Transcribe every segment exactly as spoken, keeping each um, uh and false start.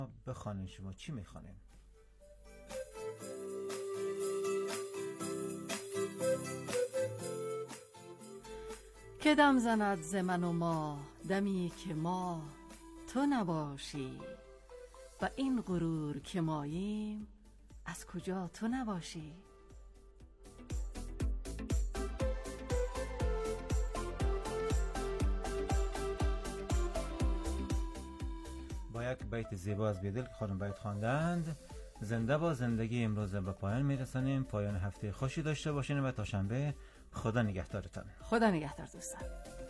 بخوانید. شما چی میخوانید؟ که دم زند ز من و ما، دمی که ما تو نباشی، و این غرور که ماییم از کجا تو نباشی. با یک بیت زیبا از بیدل که خانم بیت خواندند، زنده با زندگی امروز به پایان میرسانیم. پایان هفته خوشی داشته باشین و تا شنبه خدا نگهدارتان. خدا نگهدار دوستان.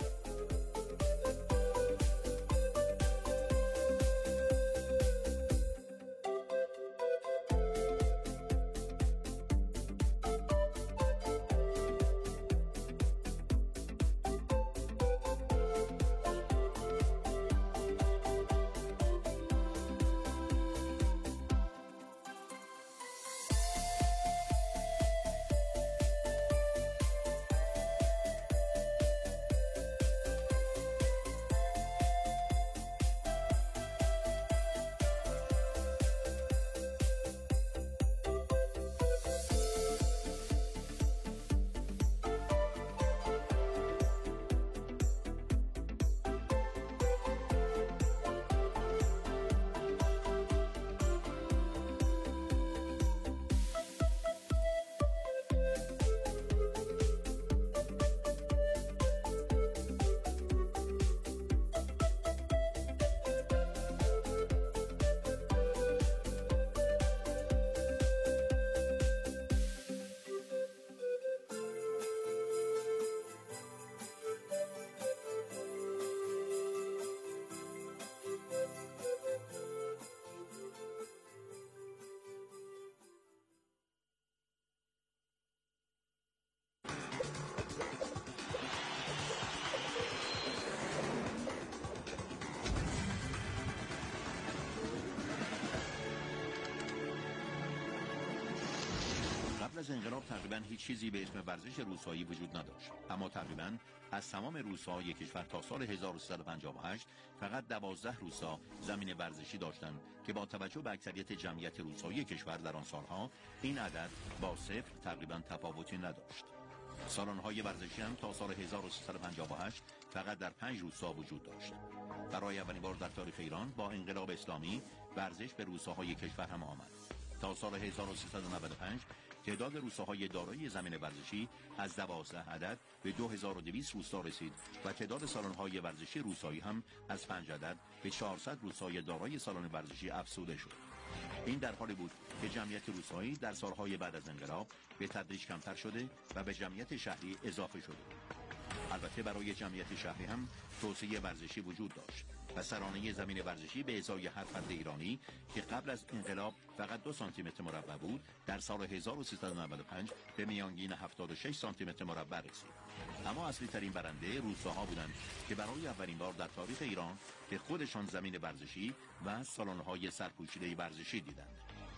قبل از انقلاب تقریبا هیچ چیزی به اسم ورزش روسایی وجود نداشت، اما تقریبا از تمام روسای کشور تا سال هزار و سیصد و پنجاه و هشت فقط دوازده روسا زمین ورزشی داشتند که با توجه به اکثریت جمعیت روسایی کشور در آن سالها این عدد با صفر تقریبا تفاوتی نداشت. سالن‌های ورزشی هم تا سال هزار و سیصد و پنجاه و هشت فقط در پنج روستا وجود داشت. برای اولین بار در تاریخ ایران با انقلاب اسلامی ورزش به روستاهای کشور هم آمد. تا سال هزار و سیصد و نود و پنج تعداد روستاهای دارای زمین ورزشی از دوازده عدد به دو هزار و دویست روستا رسید و تعداد سالن‌های ورزشی روستایی هم از پنج عدد به چهارصد روستای دارای سالن ورزشی افزوده شد. این در حالی بود که جمعیت روستایی در سالهای بعد از انقلاب به تدریج کمتر شده و به جمعیت شهری اضافه شده. البته برای جمعیت شهری هم توسعه ورزشی وجود داشت و سرانه زمین ورزشی به ازای هر فرد ایرانی که قبل از انقلاب فقط دو سانتی متر مربع بود، در سال هزار و سیصد و نود و پنج به میانگین هفتاد و شش سانتی متر مربع رسید. اما اصلی ترین برنده روستاها بودند که برای اولین بار در تاریخ ایران به خودشان زمین ورزشی و سالن‌های سرپوشیده ورزشی دیدند.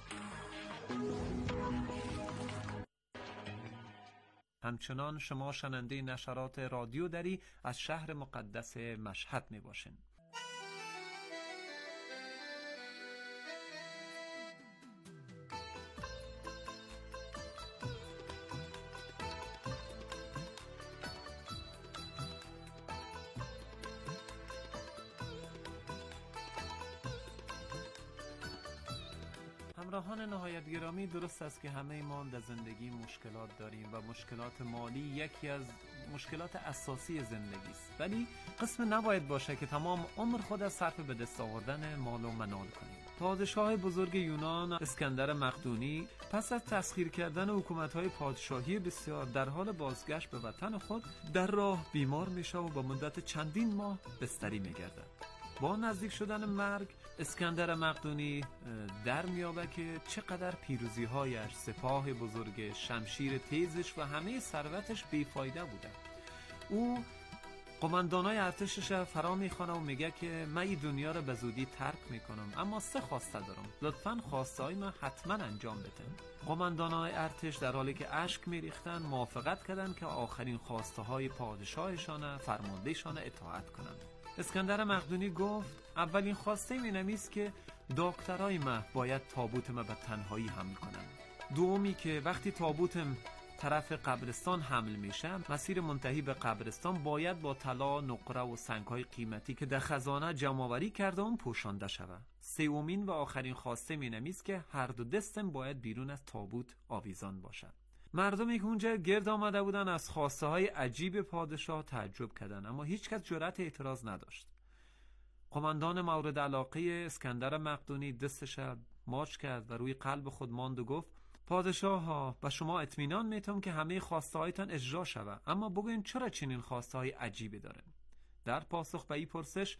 همچنان شما شنونده نشرات رادیو دری از شهر مقدس مشهد می باشین. همراهان نهایت گرامی، درست است که همه ما در زندگی مشکلات داریم و مشکلات مالی یکی از مشکلات اساسی زندگی است، ولی قسم نباید باشه که تمام عمر خود از صرف به دست آوردن مال و منال کنیم. پادشاه بزرگ یونان اسکندر مقدونی پس از تسخیر کردن حکومت‌های پادشاهی بسیار در حال بازگشت به وطن خود در راه بیمار میشه و با مدت چندین ماه بستری میگردد. با نزدیک شدن مرگ اسکندر مقدونی در میابه که چقدر پیروزی‌هایش، سپاه بزرگ، شمشیر تیزش و همه ثروتش بیفایده بوده. او قماندانای ارتشش فرا میخوانه و میگه که من این دنیا رو به زودی ترک میکنم، اما سه خواسته دارم، لطفاً خواسته های من حتما انجام بده. قماندانای ارتش در حالی که اشک میریختن موافقت کردن که آخرین خواسته های پادشاهشان فرماندهشان اطاعت کنند. اسکندر مقدونی گفت اولین خواسته اینم است که دکترای ما باید تابوت ما به تنهایی حمل کنن. دومی که وقتی تابوتم طرف قبرستان حمل میشه، مسیر منتهی به قبرستان باید با طلا، نقره و سنگ‌های قیمتی که در خزانه جمع‌آوری کرده اون پوشانده شود. سومین و آخرین خواسته مینم است که هر دو دستم باید بیرون از تابوت آویزان باشد. مردمی که اونجا گرد آمده بودن از خواسته های عجیب پادشاه تعجب کردند، اما هیچ کس جرأت اعتراض نداشت. قماندان مورد علاقه اسکندر مقدونی دستش ماچ کرد و روی قلب خود ماند و گفت: پادشاه ها، به شما اطمینان میتم که همه خواسته هایتان اجرا شود، اما بگوین چرا چنین خواسته های عجیبی دارن؟ در پاسخ به این پرسش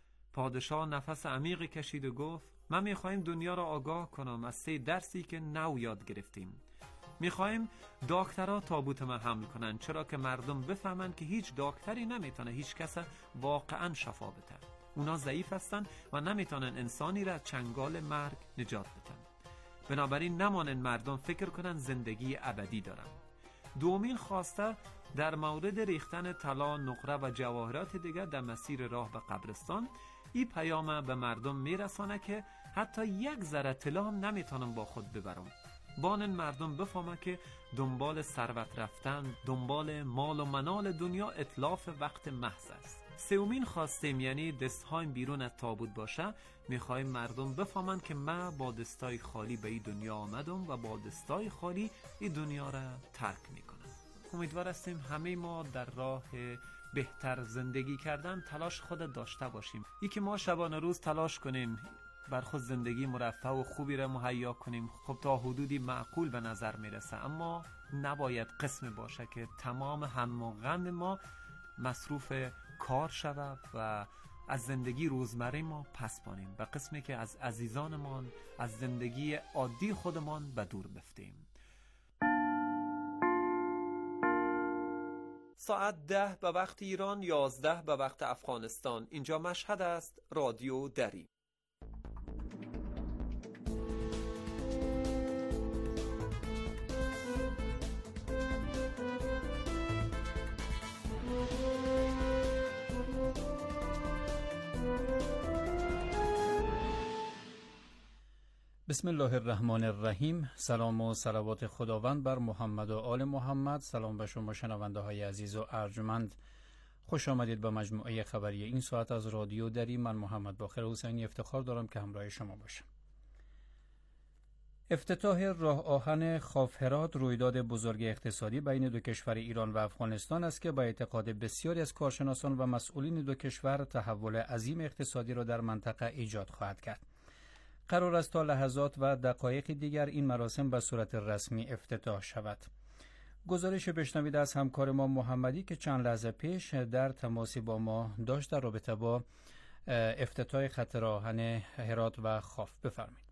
پادشاه نفس عمیقی کشید و گفت: ما میخوایم دنیا را آگاه کنم از سه درسی که نو یاد گرفتیم. میخوایم دکترها تابوت ما حمل کنن، چرا که مردم بفهمن که هیچ دکتری نمیتونه هیچ کس واقعا شفا بده. اونا ضعیف هستن و نمیتونن انسانی را چنگال مرگ نجات بدن. بنابراین نمانن مردم فکر کنن زندگی ابدی دارن. دومین خواسته در مورد ریختن طلا، نقره و جواهرات دیگر در مسیر راه به قبرستان. این پیام به مردم میرسانه که حتی یک ذره طلا هم نمیتونن با خود ببرن. بانن مردم بفهمه که دنبال ثروت رفتن، دنبال مال و منال دنیا اتلاف وقت محض است. سومین خواستیم، یعنی دستهایم بیرون از تابوت باشه، میخوایم مردم بفهمن که من با دستای خالی به این دنیا آمدم و با دستای خالی این دنیا را ترک میکنم. امیدوار هستیم همه ما در راه بهتر زندگی کردن تلاش خود داشته باشیم. ای که ما شبانه روز تلاش کنیم بر خود زندگی مرفه و خوبی را مهیا کنیم، خب تا حدودی معقول به نظر میرسه، اما نباید قسم باشه که تمام هم و غم ما مصروف کار شود و از زندگی روزمره ما پس بانیم، به قسمی که از عزیزانمان، از زندگی عادی خودمان به دور بفتیم. ساعت ده به وقت ایران، یازده به وقت افغانستان. اینجا مشهد است، رادیو دری. بسم الله الرحمن الرحیم. سلام و صلوات خداوند بر محمد و آل محمد. سلام به شما شنونده های عزیز و ارجمند. خوش آمدید به مجموعه خبری این ساعت از رادیو دری. من محمد باقر حسینی افتخار دارم که همراه شما باشم. افتتاح راه آهن خاف هرات رویداد بزرگ اقتصادی بین دو کشور ایران و افغانستان است که با اعتقاد بسیاری از کارشناسان و مسئولین دو کشور تحول عظیم اقتصادی را در منطقه ایجاد خواهد کرد. قرار است تا لحظات و دقایق دیگر این مراسم به صورت رسمی افتتاح شود. گزارش بشنوید از همکار ما محمدی که چند لحظه پیش در تماسی با ما داشت در رابطه با افتتاح خط راه آهن هرات و خاف. بفرمایید.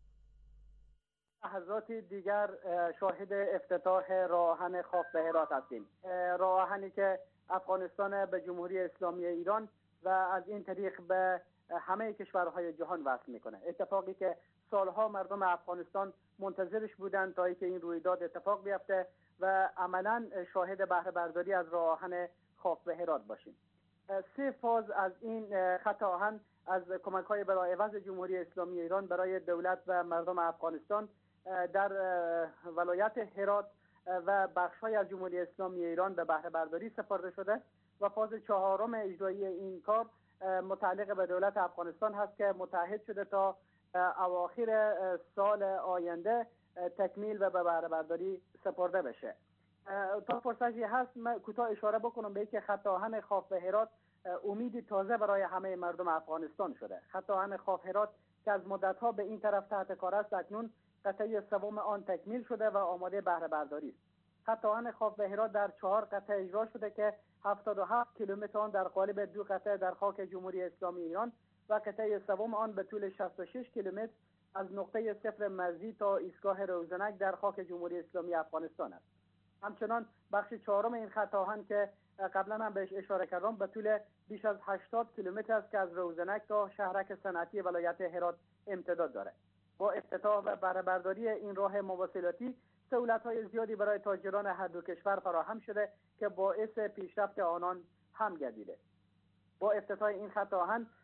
لحظات دیگر شاهد افتتاح راه آهن خاف به هرات هستیم. راه آهنی که افغانستان به جمهوری اسلامی ایران و از این طریق به همه کشورهای جهان وصل میکنه. اتفاقی که سالها مردم افغانستان منتظرش بودند تا اینکه این رویداد اتفاق بیفته و عملاً شاهد بهره برداری از راه آهن خاف به هرات باشیم. سه فاز از این خط آهن از کمک‌های بلاعوض جمهوری اسلامی ایران برای دولت و مردم افغانستان در ولایت هرات و بخش‌های از جمهوری اسلامی ایران به بهره برداری سپرده شده و فاز چهارم اجرایی این کار متعلق به دولت افغانستان هست که متعهد شده تا اواخر سال آینده تکمیل و به بهره برداری سپرده بشه. تا فرصتی هست من کوتاه اشاره بکنم به اینکه خط آهن خاف به هرات امید تازه برای همه مردم افغانستان شده. خط آهن خاف هرات که از مدت‌ها به این طرف تحت کار است، اکنون قطعه سوم آن تکمیل شده و آماده بهره برداری است. خط آهن خاف به هرات در چهار قطعه اجرا شده که هفتاد و هفت کیلومتر آن در قالب دو قطعه در خاک جمهوری اسلامی ایران و قطعه سوم آن به طول شصت و شش کیلومتر از نقطه صفر مرزی تا ایستگاه روزنک در خاک جمهوری اسلامی افغانستان است. همچنان بخش چهارم این خط آهن که قبلا هم بهش اشاره کردم به طول بیش از هشتاد کیلومتر است که از روزنک تا شهرک صنعتی ولایت هرات امتداد دارد. با افتتاح و بهره برداری این راه مواصلاتی سهولت‌های زیادی برای تاجران هر دو کشور فراهم شده که باعث پیشرفت آنان هم گردیده. با افتتاح این خط آهن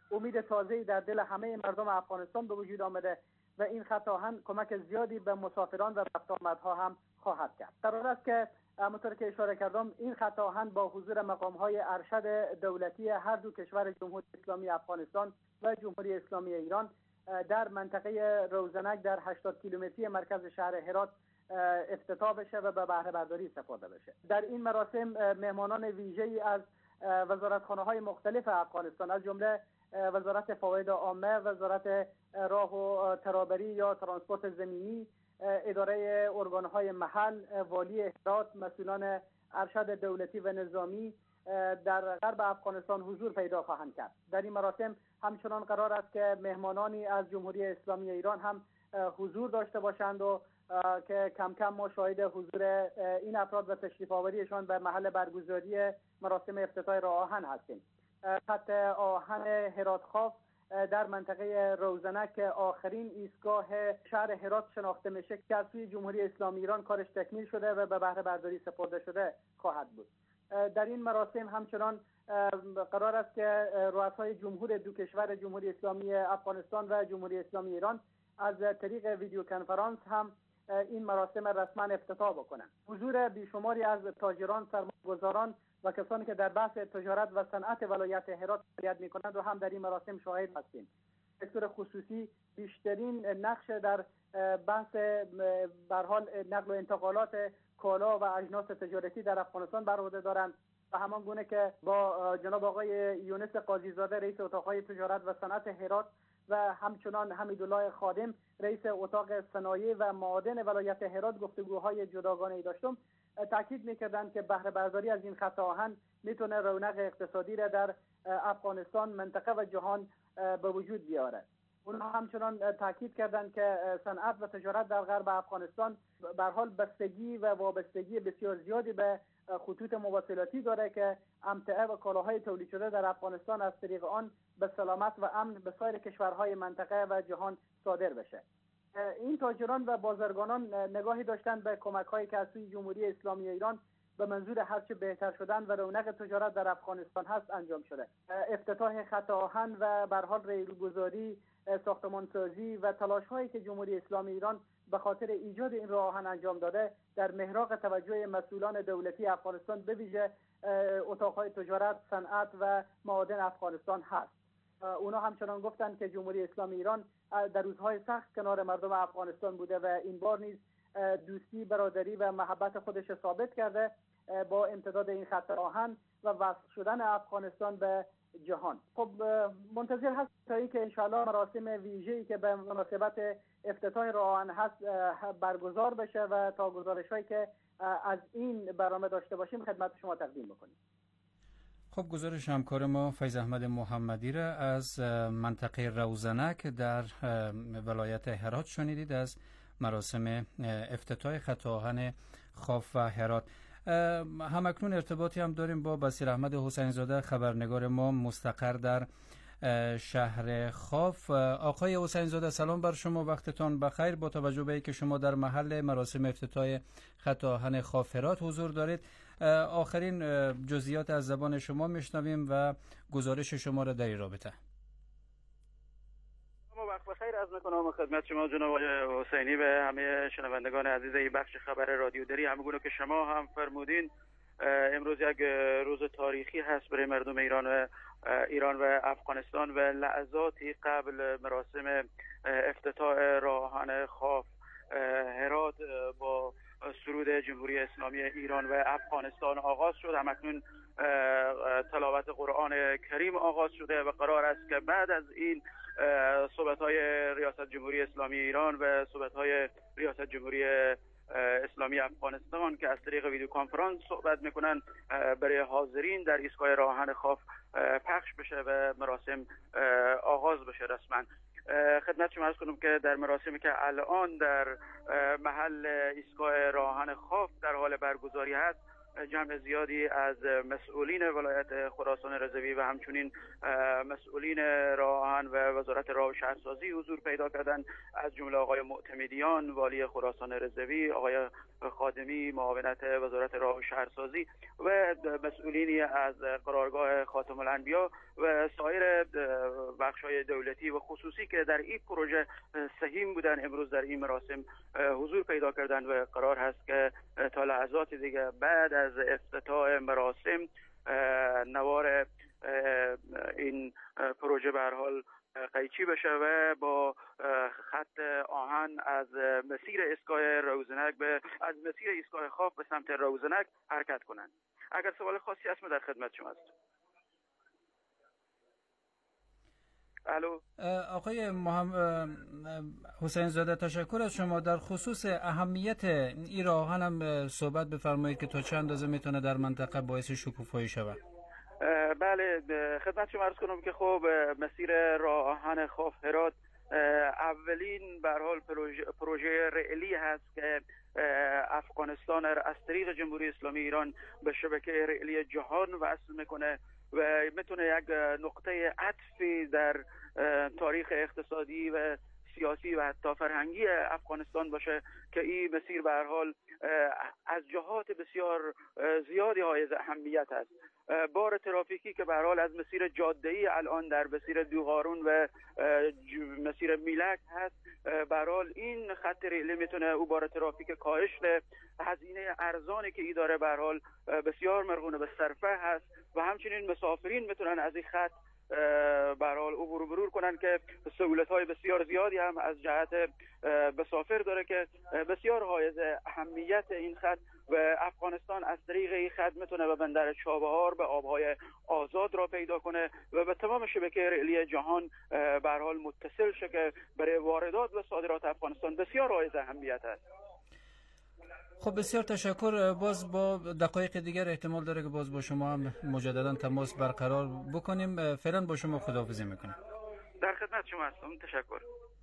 امید تازه‌ای در دل همه مردم افغانستان به وجود آمده و این خط آهن کمک زیادی به مسافران و رفت آمدها هم خواهد کرد. قرار است که همونطور که اشاره کردم این خط آهن با حضور مقام‌های ارشد دولتی هر دو کشور جمهوری اسلامی افغانستان و جمهوری اسلامی ایران در منطقه روزنک در هشتاد کیلومتری مرکز شهر هرات افتتاح بشه و به بهره برداری سپرده بشه. در این مراسم مهمانان ویژه‌ای از وزارتخانه‌های مختلف افغانستان از جمله وزارت فواید عامه، وزارت راه و ترابری یا ترانسپورت زمینی، اداره ارگان‌های محل، والی هرات، مسئولان ارشد دولتی و نظامی در غرب افغانستان حضور پیدا خواهند کرد. در این مراسم همچنان قرار است که مهمانانی از جمهوری اسلامی ایران هم حضور داشته باشند و که کم کم ما شاهد حضور این افراد و تشریف آوریشان به محل برگزاری مراسم افتتاح راه آهن هستیم. خط آهن هرات خاف در منطقه روزنک آخرین ایستگاه شهر هرات شناخته میشه که از سوی جمهوری اسلامی ایران کارش تکمیل شده و به بهره برداری سپرده شده خواهد بود. در این مراسم همچنان قرار است که رؤسای جمهور دو کشور جمهوری اسلامی افغانستان و جمهوری اسلامی ایران از طریق ویدیو کنفرانس هم این مراسم رسما افتتاح بکنند. حضور بیشماری از تاجران، سرمایه‌گذاران و کسانی که در بحث تجارت و صنعت ولایت هرات فعالیت می‌کنند و هم در این مراسم شاهد هستیم. به طور خصوصی بیشترین نقش در بحث به هر حال نقل و انتقالات کالا و اجناس تجارتی در افغانستان بر عهده دارند و همان گونه که با جناب آقای یونس قاضی‌زاده رئیس اتاق‌های تجارت و صنعت هرات و همچنان حمیدالله خادم رئیس اتاق صنایع و معادن ولایت هرات گفتگوهای جداگانه‌ای داشتم، تاکید می‌کردند که بهره برداری از این خط آهن میتونه رونق اقتصادی را در افغانستان، منطقه و جهان به وجود بیاره. اونها همچنان تاکید کردند که صنعت و تجارت در غرب افغانستان به هر حال بستگی و وابستگی بسیار زیادی به خطوط مواصلاتی داره که امتعه و کالاهای تولید شده در افغانستان از طریق آن به سلامت و امن به سایر کشورهای منطقه و جهان صادر بشه. این تاجران و بازرگانان نگاهی داشتند به کمک‌هایی که از سوی جمهوری اسلامی ایران به منظور هرچه بهتر شدن و رونق تجارت در افغانستان هست انجام شده. افتتاح خط آهن و به هر حال ریل‌گذاری، ساختمانسازی و تلاش‌هایی که جمهوری اسلامی ایران به خاطر ایجاد این راه آهن انجام داده در محراق توجه مسئولان دولتی افغانستان به ویژه اتاق‌های تجارت، صنعت و معادن افغانستان هست. اونا همچنان گفتند که جمهوری اسلامی ایران در روزهای سخت کنار مردم افغانستان بوده و این بار نیز دوستی، برادری و محبت خودش ثابت کرده با امتداد این خط آهن و وصل شدن افغانستان به جهان. خب منتظر هست تا اینکه انشاءالله مراسم ویژه‌ای که به مناسبت افتتاح راه آهن هست برگزار بشه و تا گزارش‌هایی که از این برنامه داشته باشیم خدمت شما تقدیم بکنیم. خب گزارش همکار ما فیض احمد محمدی را از منطقه روزنک در ولایت هرات شنیدید از مراسم افتتاح خط آهن خاف و هرات. همکنون ارتباطی هم داریم با بصیر احمد حسین زاده، خبرنگار ما مستقر در شهر خاف. آقای حسین زاده سلام بر شما، وقتتان بخیر. با توجه به اینکه شما در محل مراسم افتتاح خط آهن خاف هرات حضور دارید، آخرین جزئیات از زبان شما میشنویم و گزارش شما را در این رابطه. وقت بخیر از میکنم خدمت شما جناب آقای حسینی و همه شنوندگان عزیز این بخش خبر رادیو دری. همگونه که شما هم فرمودین امروز یک روز تاریخی هست برای مردم ایران و ایران و افغانستان و لحظاتی قبل مراسم افتتاح راه آهن خاف هرات با سرود جمهوری اسلامی ایران و افغانستان آغاز شد. همکنون تلاوت قرآن کریم آغاز شده و قرار است که بعد از این صحبت‌های ریاست جمهوری اسلامی ایران و صحبت‌های ریاست جمهوری اسلامی افغانستان که از طریق ویدیو کنفرانس صحبت میکنن برای حاضرین در ایستگاه راه آهن خاف پخش بشه و مراسم آغاز بشه رسما. خدمت شما عرض کنم که در مراسمی که الان در محل ایستگاه راه آهن خاف در حال برگزاری هست جمع زیادی از مسئولین ولایت خراسان رضوی و همچنین مسئولین راه آهن و وزارت راه و شهرسازی حضور پیدا کردند، از جمله آقای معتمدیان والی خراسان رضوی، آقای خادمی معاونت وزارت راه و شهرسازی و مسئولینی از قرارگاه خاتم الانبیا و سایر بخش‌های دولتی و خصوصی که در این پروژه سهیم بودن امروز در این مراسم حضور پیدا کردن و قرار هست که تا لحظات دیگه بعد از افتتاح مراسم نوار این پروژه به هر حال قیچی بشه و با خط آهن از مسیر ایستگاه روزنک به از مسیر ایستگاه خاف به سمت روزنک حرکت کنند. اگر سوال خاصی هست من در خدمت شما هستم. الو آقای محمد حسین زاده، تشکر از شما. در خصوص اهمیت این راه آهن هم صحبت بفرمایید که تا چند اندازه میتونه در منطقه باعث شکوفایی شود. بله، خدمت شما عرض کنم که خب مسیر راه آهن خاف هرات اولین به هر حال پروژه, پروژه رئلی هست که افغانستان از طریق جمهوری اسلامی ایران به شبکه رئلی جهان وصل میکنه و میتونه یک نقطه عطفی در تاریخ اقتصادی و سیاسی و حتی فرهنگی افغانستان باشه که این مسیر به هر حال از جهات بسیار زیادی حائز اهمیت است. بار ترافیکی که به هر حال از مسیر جاده‌ای الان در مسیر دوغارون و مسیر میلک هست، به هر حال این خط ریلی میتونه او بار ترافیک کاهش ده. هزینه ارزانی که ای داره به هر حال بسیار مرغون به صرفه هست و همچنین مسافرین میتونن از این خط به هر حال عبور و مرور کنن که سهولت‌های بسیار زیادی هم از جهت مسافر داره که بسیار حائز اهمیت این خط و افغانستان از طریق این خط میتونه به بندر چابهار به آبهای آزاد را پیدا کنه و به تمام شبکه رئلی جهان به هر حال متصل شه که برای واردات و صادرات افغانستان بسیار حائز اهمیت است. خب بسیار تشکر. باز با دقایق دیگر احتمال داره که باز با شما هم مجددا تماس برقرار بکنیم. فعلا با شما خداحافظی میکنم. در خدمت شما هستم. تشکر.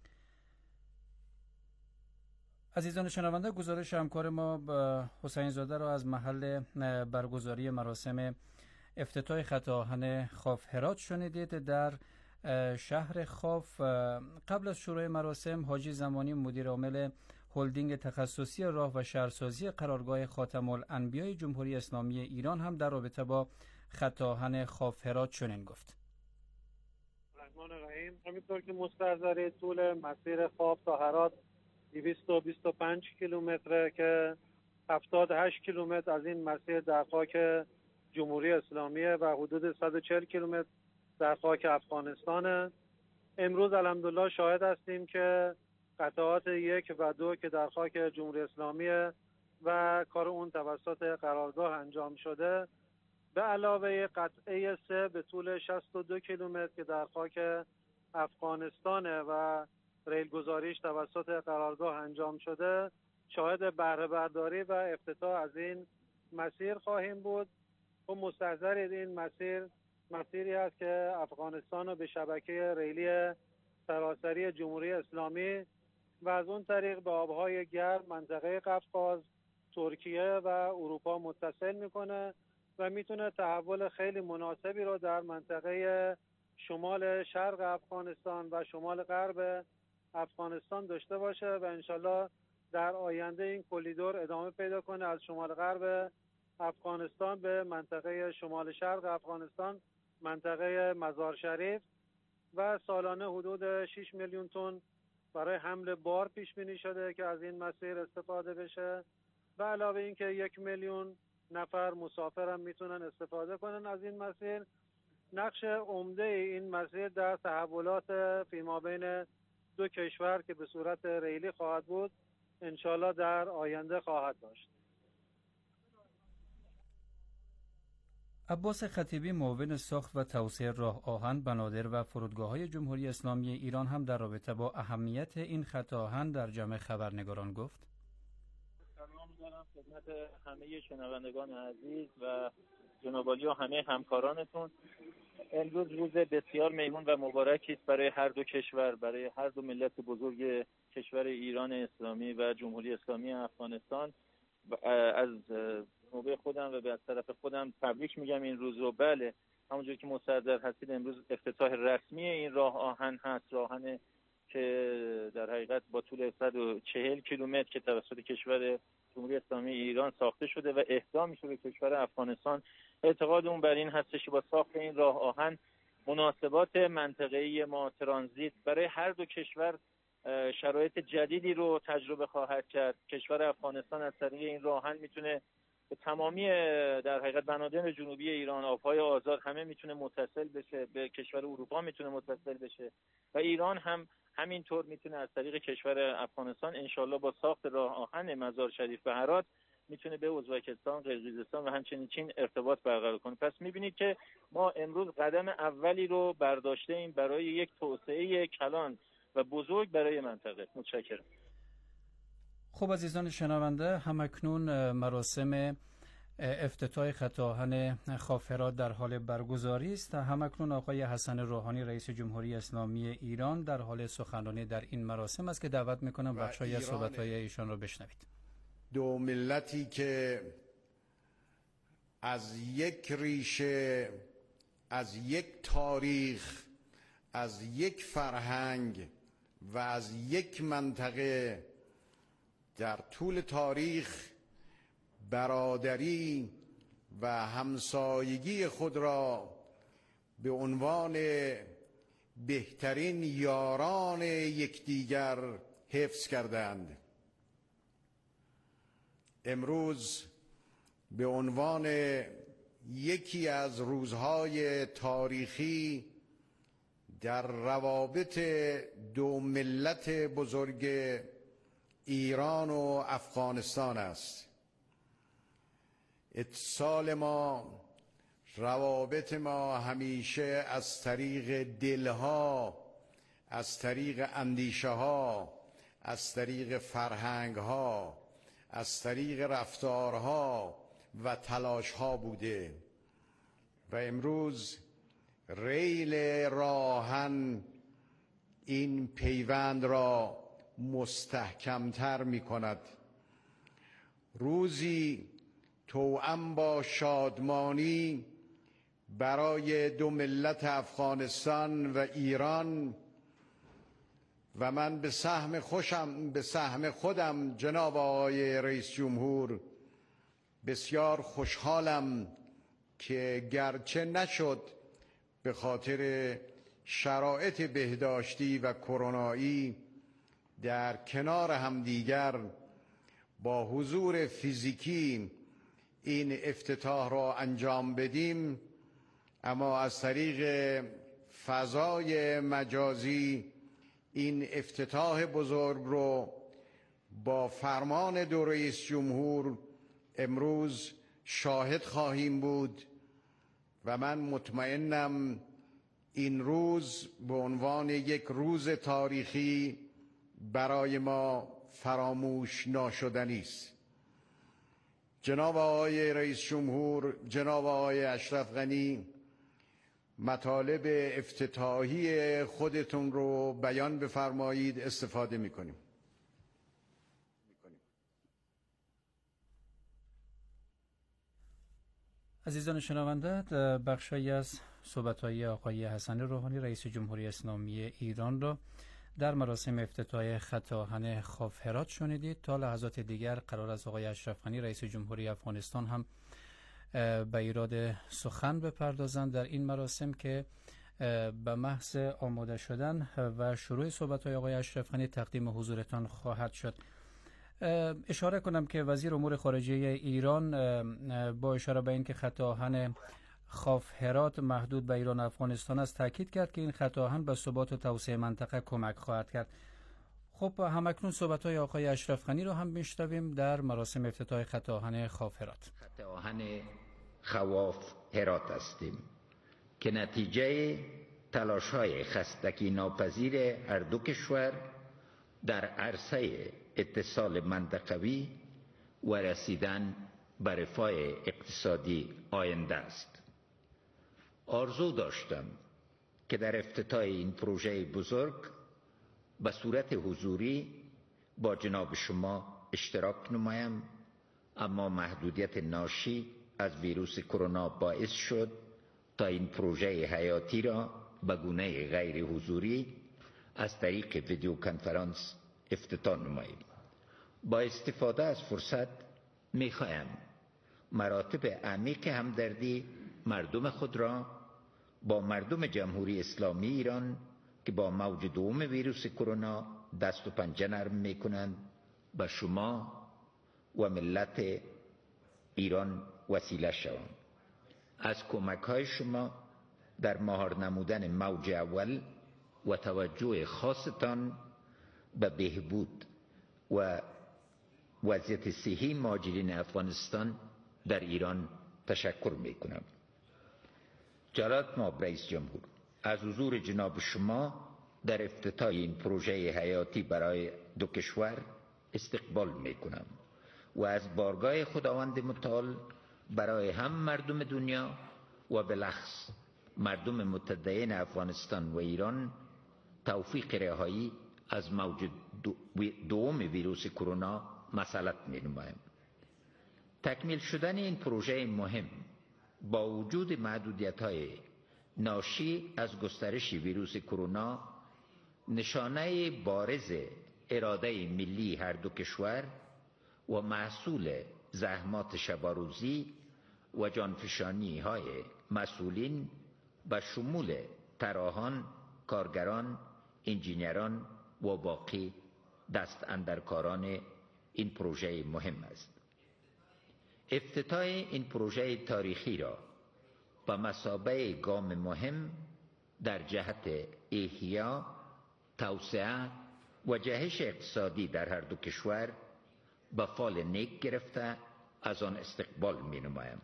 عزیزان شنونده، گزارش همکار ما حسین زاده را از محل برگزاری مراسم افتتاح خط آهن خاف هرات شنیدید. در شهر خاف قبل از شروع مراسم حاجی زمانی مدیر عامل هلدینگ تخصصی راه و شهرسازی قرارگاه خاتم الانبیای جمهوری اسلامی ایران هم در رابطه با خط آهن خاف هرات چنین گفت. الرحمن الرحیم. همینطور که مستحضر طول مسیر خاف تا هرات دویست و بیست و پنج کیلومتره که هفتاد و هشت کیلومتر از این مسیر در خاک جمهوری اسلامی و حدود صد و چهل کیلومتر در خاک افغانستانه. امروز الحمدلله شاهد هستیم که قطعات یک و دو که در خاک جمهوری اسلامی و کار اون توسط قرارگاه انجام شده، به علاوه قطعه سه به طول شصت و دو کیلومتر که در خاک افغانستانه و ریل گذاریش توسط قرارگاه انجام شده، شاهد بهره برداری و افتتاح از این مسیر خواهیم بود. و مستحضرید این مسیر مسیری است که افغانستان رو به شبکه ریلی سراسری جمهوری اسلامی و از اون طریق به آبهای گرم منطقه قفقاز، ترکیه و اروپا متصل میکنه و میتونه تحول خیلی مناسبی رو در منطقه شمال شرق افغانستان و شمال غرب افغانستان داشته باشه و انشالله در آینده این کلیدور ادامه پیدا کنه از شمال غرب افغانستان به منطقه شمال شرق افغانستان، منطقه مزار شریف، و سالانه حدود شش میلیون تن برای حمل بار پیش بینی شده که از این مسیر استفاده بشه. و علاوه این که یک میلیون نفر مسافر هم میتونن استفاده کنن از این مسیر. نقش عمده این مسیر در تحولات فیما بین دو کشور که به صورت ریلی خواهد بود انشالله در آینده خواهد داشت. عباس خطیبی معاون ساخت و توسعه راه آهن، بنادر و فرودگاه‌های جمهوری اسلامی ایران هم در رابطه با اهمیت این خط آهن در جمع خبرنگاران گفت. سلام می‌کنم خدمت همه شنوندگان عزیز و جناب عالی و همه همکارانتون. امروز روز بسیار میمون و مبارکی است برای هر دو کشور، برای هر دو ملت بزرگ کشور ایران اسلامی و جمهوری اسلامی افغانستان از نوبه خودم و از طرف خودم تبریک میگم این روز رو. بله همونجور که مستحضر هستید امروز افتتاح رسمی این راه آهن هست، راه آهن که در حقیقت با طول صد و چهل کیلومتر که توسط کشور جمهوری اسلامی ایران ساخته شده و اهدا میشه به کشور افغانستان. اعتقاد اون بر این هستش که با ساخت این راه آهن مناسبات منطقه‌ای ما، ترانزیت برای هر دو کشور شرایط جدیدی رو تجربه خواهد کرد. کشور افغانستان از طریق این راه آهن میتونه به تمامی در حقیقت بنادر جنوبی ایران، آبهای آزاد همه میتونه متصل بشه، به کشور اروپا میتونه متصل بشه و ایران هم همینطور میتونه از طریق کشور افغانستان انشالله با ساخت راه آهن مزار شریف به هرات میتونه به ازبکستان، قرقیزستان و همچنین چین ارتباط برقرار کنه. پس میبینید که ما امروز قدم اولی رو برداشته ایم برای یک توسعه کلان و بزرگ برای منطقه. متشکرم. خب عزیزان شنونده، همکنون مراسم افتتاح خط آهن خاف هرات در حال برگزاری است. همکنون آقای حسن روحانی رئیس جمهوری اسلامی ایران در حال سخنرانی در این مراسم است که دعوت میکنم بخشای از صحبت‌های ایشان رو بشنوید. دو ملتی که از یک ریشه، از یک تاریخ، از یک فرهنگ و از یک منطقه در طول تاریخ برادری و همسایگی خود را به عنوان بهترین یاران یکدیگر حفظ کردند. امروز به عنوان یکی از روزهای تاریخی در روابط دو ملت بزرگ ایران و افغانستان است. اتصال ما، روابط ما همیشه از طریق دلها، از طریق اندیشه ها، از طریق فرهنگ ها، از طریق رفتارها و تلاش ها بوده و امروز ریل راهن این پیوند را مستحکمتر می کند. روزی توأم با شادمانی برای دو ملت افغانستان و ایران و من به سهم خوشم به سهم خودم جناب آقای رئیس جمهور بسیار خوشحالم که گرچه نشد به خاطر شرایط بهداشتی و کرونایی در کنار همدیگر با حضور فیزیکی این افتتاح را انجام بدیم، اما از طریق فضای مجازی این افتتاح بزرگ رو با فرمان دو رئیس جمهور امروز شاهد خواهیم بود و من مطمئنم این روز به عنوان یک روز تاریخی برای ما فراموش ناشدنی است. جناب آقای رئیس جمهور، جناب آقای اشرف غنی، مطالب افتتاحی خودتون رو بیان بفرمایید، استفاده می‌کنیم. عزیزان شنونده، بخشی از صحبت‌های آقای حسن روحانی رئیس جمهوری اسلامی ایران را در مراسم افتتاح خط آهن خاف هرات شنیدید. تا لحظات دیگر قرار است آقای اشرف غنی رئیس جمهوری افغانستان هم به ایراد سخن بپردازند در این مراسم که به محض آماده شدن و شروع صحبت‌های آقای اشرف غنی تقدیم حضورتان خواهد شد. اشاره کنم که وزیر امور خارجه ایران با اشاره به اینکه خط آهن خاف هرات محدود به ایران و افغانستان است تاکید کرد که این خط آهن به ثبات و توسعه منطقه کمک خواهد کرد. خب همکنون صحبت‌های آقای اشرف غنی رو هم میشنویم در مراسم افتتاح خط آهن خاف هرات. خط آهن خواف هرات هستیم که نتیجه تلاش‌های خستگی ناپذیر هر دو کشور در عرصه اتصال منطقوی و رسیدن به رفاه اقتصادی آینده است. آرزو داشتم که در افتتاح این پروژه بزرگ به صورت حضوری با جناب شما اشتراک نمایم اما محدودیت ناشی از ویروس کرونا باعث شد تا این پروژه حیاتی را به گونه غیر حضوری از طریق ویدیو کنفرانس افتتاح نماییم. با استفاده از فرصت می‌خواهم مراتب عمیق همدردی مردم خود را با مردم جمهوری اسلامی ایران که با موج دوم ویروس کرونا دست و پنجه نرم می‌کنند به شما و ملت ایران وسیله شوم. از کمک‌های شما در مهار نمودن موج اول و توجه خاصتان به بهبود و وضعیت صحی مهاجرین افغانستان در ایران تشکر میکنم. جلالت مآب رئیس جمهور، از حضور جناب شما در افتتاح این پروژه حیاتی برای دو کشور استقبال میکنم و از بارگاه خداوند متعال برای هم مردم دنیا و بالاخص مردم متدین افغانستان و ایران توفیق رهایی از موج دوم ویروس کرونا مسئلت می نمایم. تکمیل شدن این پروژه مهم با وجود محدودیت‌های ناشی از گسترش ویروس کرونا نشانه بارز اراده ملی هر دو کشور و محصول زحمات شباروزی و جانفشانی های مسئولین به شمول طراحان، کارگران، انجینران و باقی دست اندرکاران این پروژه مهم است. افتتاح این پروژه تاریخی را به مثابه گام مهم در جهت احیا، توسعه و جهش اقتصادی در هر دو کشور به فال نیک گرفته از آن استقبال می نمایم.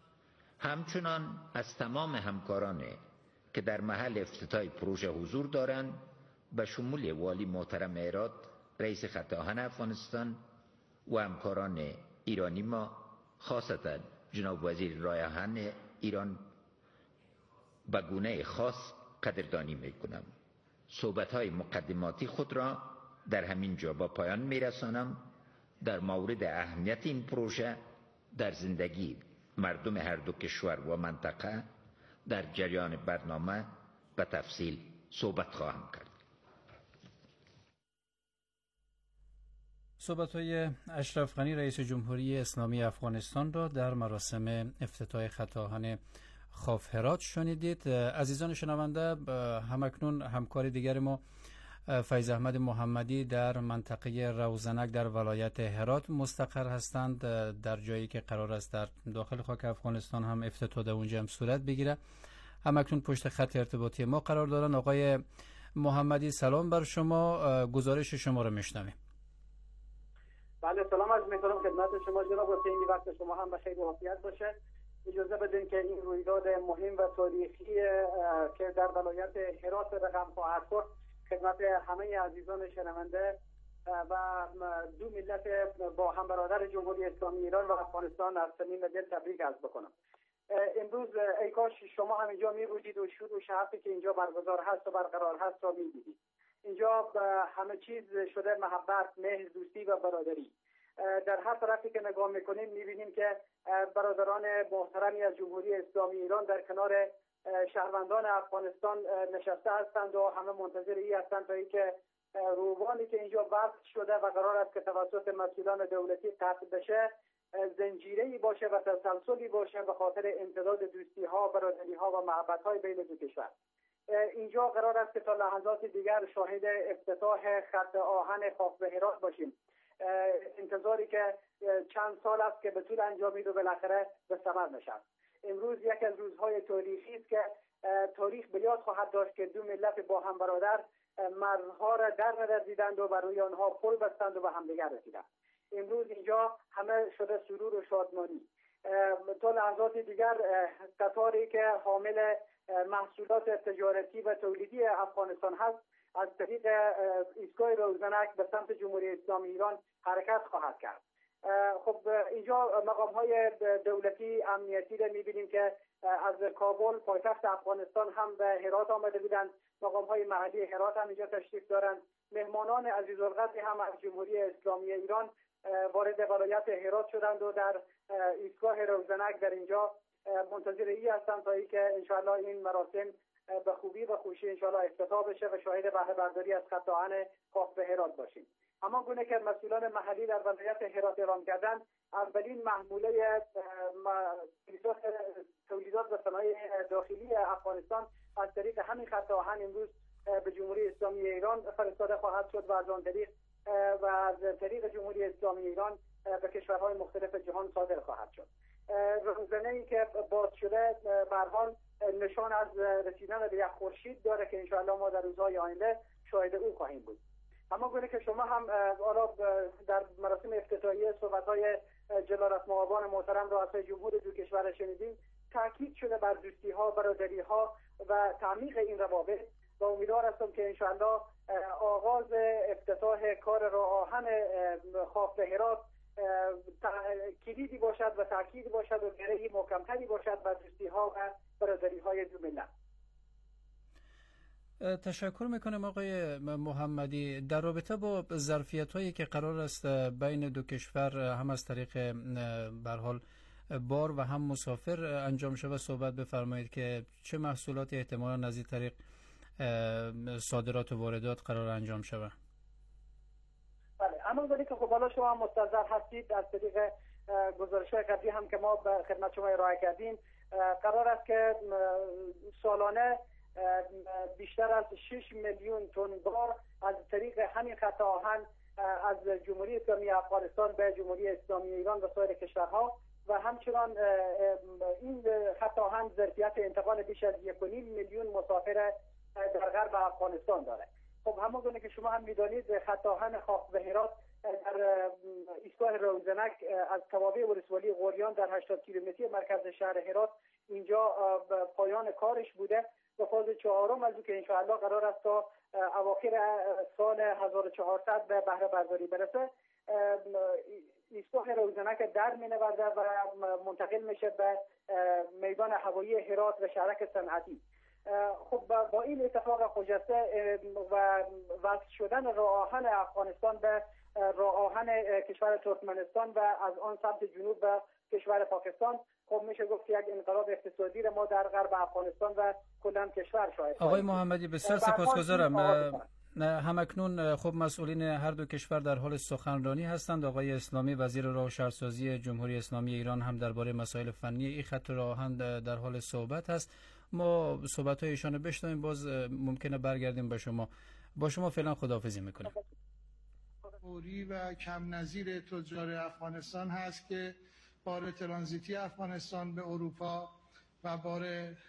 همچنان از تمام همکاران که در محل افتتاح پروژه حضور دارند به شمول والی محترم هرات، رئیس خط آهن افغانستان و همکاران ایرانی ما، خاصتا جناب وزیر راه آهن ایران، به گونه خاص قدردانی می کنم. صحبت‌های مقدماتی خود را در همین جا با پایان می رسانم. در مورد اهمیت این پروژه در زندگی مردم هر دو کشور و منطقه در جریان برنامه به تفصیل صحبت خواهم کرد. صحبت‌های اشرف غنی رئیس جمهوری اسلامی افغانستان را در مراسم افتتاح خط آهن خاف هرات شنیدید. عزیزان شنونده، همکنون همکار دیگر ما فیض احمد محمدی در منطقه روزنک در ولایت هرات مستقر هستند، در جایی که قرار است در داخل خاک افغانستان هم افتتاح در اونجا هم صورت بگیره. همکنون پشت خط ارتباطی ما قرار دارن. آقای محمدی سلام بر شما، گزارش شما رو میشنویم. بله سلام عرض می‌کنم خدمت شما جناب حسینی، وقت شما هم بخیر و عافیت باشه. اجازه بدین که این رویداد مهم و تاریخی که در ولایت هرات رقم خواهد خورد خدمت همه عزیزان شنونده و دو ملت با هم برادر جمهوری اسلامی ایران و افغانستان از صمیم دل تبریک عرض بکنم. امروز ای کاش شما هم اینجا می بودید و شور و شعفی که اینجا برگزار هست و برقرار هست را می دیدید. اینجا همه چیز شده محبت، مهر، دوستی و برادری. در هر طرفی که نگاه میکنیم میبینیم که برادران محترمی از جمهوری اسلامی ایران در کنار شهروندان افغانستان نشسته هستند و همه منتظر ای هستند تا اینکه روبانی که اینجا بست شده و قرار است که توسط مسئولان دولتی قطع بشه زنجیره‌ای باشه و تسلسلی باشه به خاطر امتداد دوستی ها، برادری ها و محبت های بین دو کشور. اینجا قرار است که تا لحظات دیگر شاهد افتتاح خط آهن خاف به هرات باشیم. انتظاری که چند سال است که به طول انجامید و بالاخره به ثمر نشست. امروز یک از روزهای تاریخی است که تاریخ به یاد خواهد داشت که دو ملت با هم برادر مرزها را در نوردیدند و بر روی آنها پل بستند و به همدیگر رسیدند. امروز اینجا همه شده سرور و شادمانی. تا لحظات دیگر قطاری که حامل محصولات تجارتی و تولیدی افغانستان هست از طریق ایستگاه روزنک به سمت جمهوری اسلامی ایران حرکت خواهد کرد. خب اینجا مقام های دولتی امنیتی رو میبینیم که از کابل پایتخت افغانستان هم به هرات آمده بودند، مقام های محلی هرات هم اینجا تشریف دارند. مهمانان عزیزالقدری هم از جمهوری اسلامی ایران وارد ولایت هرات شدند و در ایستگاه روزنک در اینجا منتظر ای هستند تا اینکه انشاءالله این مراسم به خوبی و خوشی انشاءالله افتتاح بشه و شاهد بهره برداری از خط آهن خاک به هرات باشیم. اما گونه که مسئولان محلی در ولایت هرات اعلام کردند، اولین محموله تولیدات و صنایع داخلی افغانستان از طریق همین خط آهن امروز به جمهوری اسلامی ایران فرستاده خواهد شد و از آن طریق و از طریق جمهوری اسلامی ایران به کشورهای مختلف جهان صادر خواهد شد. روزنه‌ای که باز شده به هر حال نشان از رسیدن به یک خورشید داره که انشاءالله ما در روزهای آینده شاهد او خواهیم بود. اما گونه که شما هم حالا در مراسم افتتاحیه صحبت‌های جلالت مآبان محترم رؤسای جمهور دو کشور شنیدیم، تاکید شده بر دوستی‌ها، برادری‌ها و تعمیق این روابط و امیدوار هستم که انشاءالله آغاز افتتاح کار راه آهن خاک به هرات کلیدی باشد و تأکیدی باشد و گرهی محکم‌تری باشد بر دوستی‌ها و برادری‌های دو ملت. تشکر میکنم آقای محمدی. در رابطه با ظرفیت هایی که قرار است بین دو کشور هم از طریق به هر حال بار و هم مسافر انجام شود صحبت بفرمایید که چه محصولات احتمالاً از این طریق صادرات و واردات قرار انجام شود؟ بله، اما ولی که خب حالا شما مستحضر هستید از طریق گزارش‌های قبلی هم که ما به خدمت شما ارائه کردیم، قرار است که سالانه بیشتر از شش میلیون تن بار از طریق همین خط آهن از جمهوری اسلامی افغانستان به جمهوری اسلامی ایران و سایر کشورها و همچنان این خط آهن ظرفیت انتقال بیش از یک و نیم میلیون مسافر در غرب افغانستان داره. خب همونگونه که شما هم میدانید خط آهن خاک به هرات در ایستگاه روزنک از توابع ولسوالی غوریان در هشتاد کیلومتری مرکز شهر هرات اینجا پایان کارش بوده و فاز چهارم از او که انشاءالله قرار است تا اواخر سال هزار و چهارصد به بهره برداری برسه. ایستگاه روزنک در مینورده و منتقل میشه به میدان هوایی هرات و شهرک صنعتی. خب با این اتفاق خجسته و وصل شدن راه آهن افغانستان به راه آهن کشور ترکمنستان و از آن سمت جنوب به کشور پاکستان، خب میشه گفت یک انقلاب اقتصادی ما در غرب افغانستان و کلا کشور شاهد. آقای محمدی بسیار سپاسگزارم. همکنون خب مسئولین هر دو کشور در حال سخنرانی هستند. آقای اسلامی وزیر راه و شهرسازی جمهوری اسلامی ایران هم درباره مسائل فنی این خط راه آهن در حال صحبت است. ما صحبت‌های ایشان رو بشنویم، باز ممکنه برگردیم به شما. با شما فعلا خداحافظی میکنم. فوری و کم نظیر تجار افغانستان هست که بار ترانزیتی افغانستان به اروپا و بار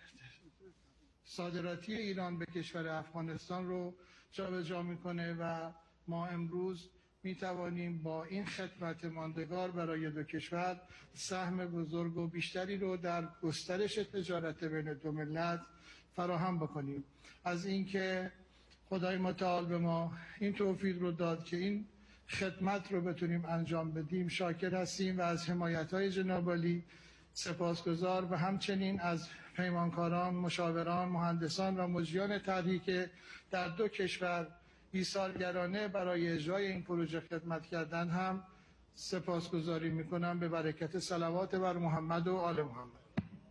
صادراتی ایران به کشور افغانستان رو جابجا میکنه و ما امروز می توانیم با این خدمت ماندگار برای دو کشور سهم بزرگ و بیشتری رو در گسترش تجارت بین دو ملت فراهم بکنیم. از اینکه خدای متعال به ما این توفیق رو داد که این خدمت رو بتونیم انجام بدیم شاکر هستیم و از حمایت‌های جناب عالی سپاسگزار و همچنین از پیمانکاران، مشاوران، مهندسان و مجریان طرحی که در دو کشور ایثارگرانه برای اجرای این پروژه خدمت کردن هم سپاسگزاری میکنم. به برکت صلوات بر محمد و آل محمد.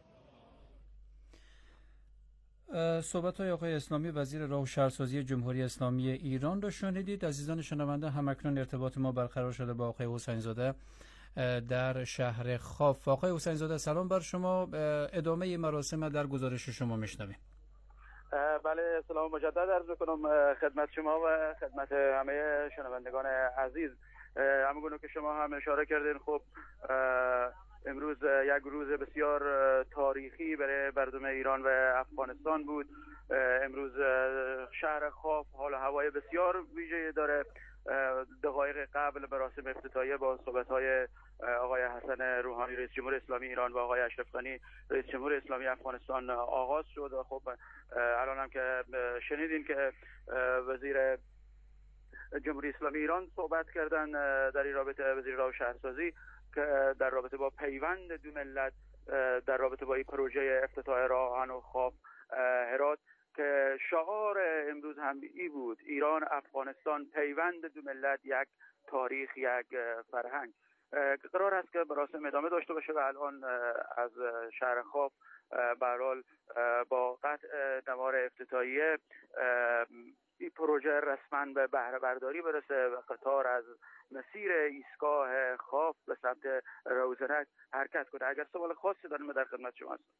صحبت های آقای اسلامی وزیر راه و شهرسازی جمهوری اسلامی ایران را شنیدید. عزیزان شنونده، همکنون ارتباط ما برقرار شده با آقای حسین زاده در شهر خاف. آقای حسین زاده سلام بر شما. ادامه مراسم در گزارش شما میشنویم. بله، سلام مجدد عرض میکنم خدمت شما و خدمت همه شنوندگان عزیز. همونگونه که شما هم اشاره کردین، خب امروز یک روز بسیار تاریخی برای مردم ایران و افغانستان بود. امروز شهر خاف حال و هوای بسیار ویژه‌ای داره. دقایق قبل مراسم افتتاحیه با صحبت‌های آقای حسن روحانی رئیس جمهور اسلامی ایران و آقای اشرف غنی رئیس جمهور اسلامی افغانستان آغاز شد و خب الان هم که شنیدین که وزیر جمهوری اسلامی ایران صحبت کردن در این رابطه وزیر راه و شهرسازی که در رابطه با پیوند دو ملت در رابطه با این پروژه افتتاح راه آهن و خاف هرات که شعار امروز هم ای بود: ایران افغانستان پیوند دو ملت، یک تاریخ یک فرهنگ. قرار است که مراسم ادامه داشته باشه و الان از شهر خاف به هر حال با قطع نوار افتتاحیه این پروژه رسما به بهره برداری برسه و قطار از مسیر ایستگاه خاف به سمت روزنک حرکت کنه. اگر سوال خاصی داریم در خدمت شما هستم.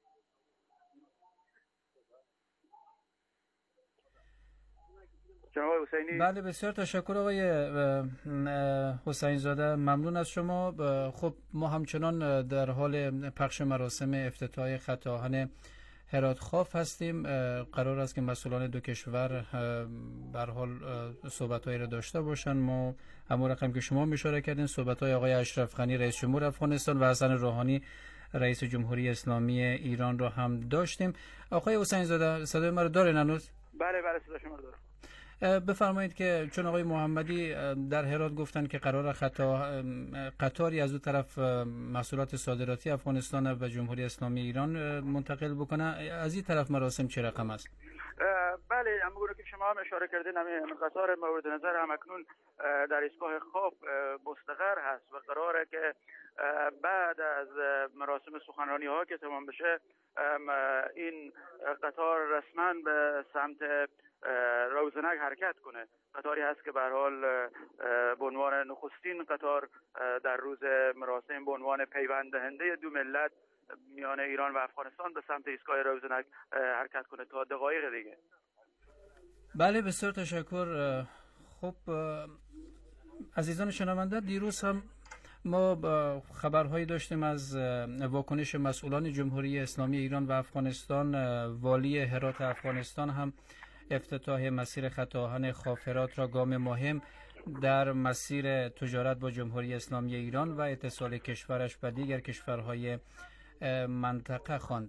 جناب حسینی. بله بسیار تشکر آقای حسین زاده، ممنون از شما. خب ما همچنان در حال پخش مراسم افتتاح خط آهن هرات خاف هستیم. قرار است که مسئولان دو کشور به هر حال صحبت‌هایی را داشته باشند. ما همون رقم که شما اشاره کردین صحبت‌های آقای اشرف غنی رئیس جمهور افغانستان و حسن روحانی رئیس جمهوری اسلامی ایران را هم داشتیم. آقای حسین زاده صدای ما رو دارین هنوز؟ بله بله صدای شما رو دارم. بفرمایید که چون آقای محمدی در هرات گفتن که قرار خطا قطاری از دو طرف محصولات صادراتی افغانستان و جمهوری اسلامی ایران منتقل بکنه، از این طرف مراسم چه رقم است؟ بله، همونگونه که شما هم اشاره کردین همین قطار مورد نظر هم اکنون در ایستگاه خاف مستقر هست و قراره که بعد از مراسم سخنرانی ها که تمام بشه این قطار رسما به سمت روزنک حرکت کنه. قطاری هست که به هر حال به عنوان نخستین قطار در روز مراسم به عنوان پیوند دهنده دو ملت میان ایران و افغانستان به سمت ایستگاه روزنک حرکت کنه تا دقایق دیگه. بله بسیار تشکر. خب عزیزان شنونده، دیروز هم ما خبرهایی داشتیم از واکنش مسئولان جمهوری اسلامی ایران و افغانستان. والی هرات افغانستان هم افتتاح مسیر خط آهن خاف هرات را گام مهم در مسیر تجارت با جمهوری اسلامی ایران و اتصال کشورش به دیگر کشورهای منطقه خواند.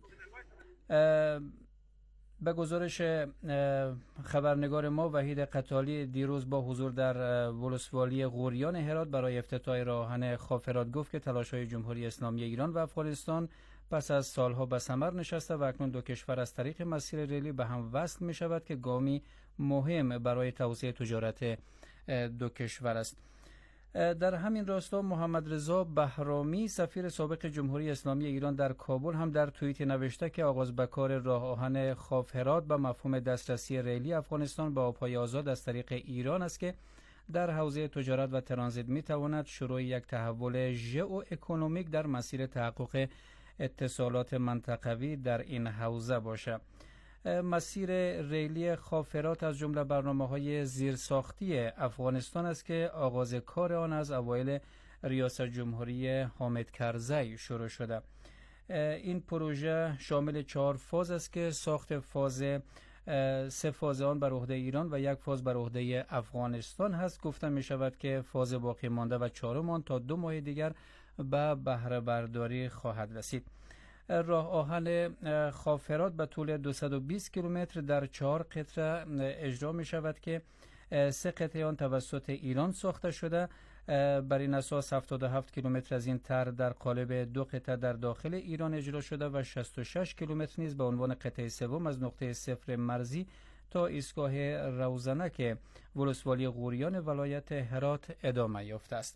به گزارش خبرنگار ما وحید قتالی دیروز با حضور در ولسوالی غوریان هرات برای افتتاح راه آهن خاف هرات گفت که تلاش‌های جمهوری اسلامی ایران و افغانستان پس از سالها به ثمر نشسته و اکنون دو کشور از طریق مسیر ریلی به هم وصل می شود که گامی مهم برای توسعه تجارت دو کشور است. در همین راستا محمد رضا بهرامی سفیر سابق جمهوری اسلامی ایران در کابل هم در توییت نوشته که آغاز به کار راه آهن خاف هرات به مفهوم دسترسی ریلی افغانستان به آبهای آزاد از طریق ایران است که در حوزه تجارت و ترانزیت می تواند شروع یک تحول ژئواکونومیک در مسیر تحقق اتصالات منطقوی در این حوزه باشد. مسیر ریلی خاف هرات از جمله برنامه‌های زیرساختی افغانستان است که آغاز کار آن از اوایل ریاست جمهوری حامد کرزی شروع شده. این پروژه شامل چهار فاز است که ساخت فاز سه فاز آن بر عهده ایران و یک فاز بر عهده افغانستان هست. گفته می شود که فاز باقی مانده و چهارم آن تا دو ماه دیگر به بهره برداری خواهد رسید. راه آهن خاف هرات به طول دویست و بیست کیلومتر در چهار قطعه اجرا می شود که سه قطعه آن توسط ایران ساخته شده. بر این اساس هفتاد و هفت کیلومتر از این طرح در قالب دو قطعه در داخل ایران اجرا شده و شصت و شش کیلومتر نیز به عنوان قطعه سوم از نقطه صفر مرزی تا ایستگاه روزنک ولسوالی غوریان ولایت هرات ادامه یافته است.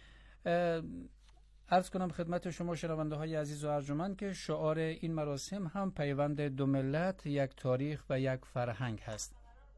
عرض کنم خدمت شما شنونده های عزیز و ارجمند که شعار این مراسم هم پیوند دو ملت، یک تاریخ و یک فرهنگ هست.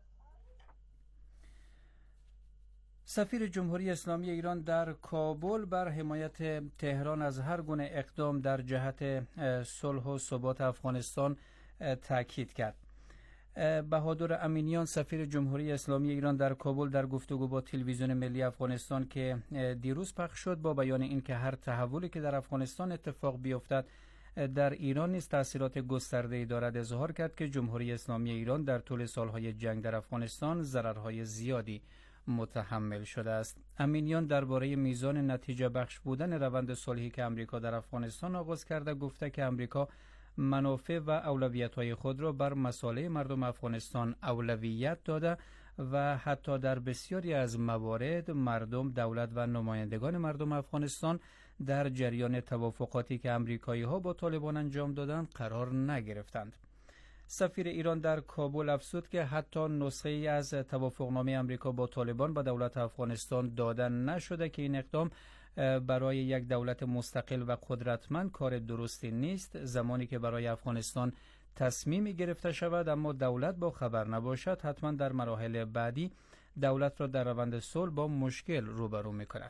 سفیر جمهوری اسلامی ایران در کابل بر حمایت تهران از هر گونه اقدام در جهت صلح و ثبات افغانستان تاکید کرد. بهادر امینیان سفیر جمهوری اسلامی ایران در کابل در گفتگو با تلویزیون ملی افغانستان که دیروز پخش شد با بیان اینکه هر تحولی که در افغانستان اتفاق بیفتد در ایران نیز تأثیرات گسترده‌ای دارد اظهار کرد که جمهوری اسلامی ایران در طول سالهای جنگ در افغانستان ضررهای زیادی متحمل شده است. امینیان درباره میزان نتیجه بخش بودن روند صلحی که امریکا در افغانستان آغاز کرده گفته که امریکا منافع و اولویت‌های خود را بر مصالح مردم افغانستان اولویت داده و حتی در بسیاری از موارد مردم، دولت و نمایندگان مردم افغانستان در جریان توافقاتی که امریکایی ها با طالبان انجام دادند قرار نگرفتند. سفیر ایران در کابل افزود که حتی نسخه ای از توافقنامه امریکا با طالبان به دولت افغانستان داده نشده که این اقدام برای یک دولت مستقل و قدرتمند کار درستی نیست. زمانی که برای افغانستان تصمیمی گرفته شود اما دولت با خبر نباشد، حتما در مراحل بعدی دولت را در روند صلح با مشکل روبرو می‌کند.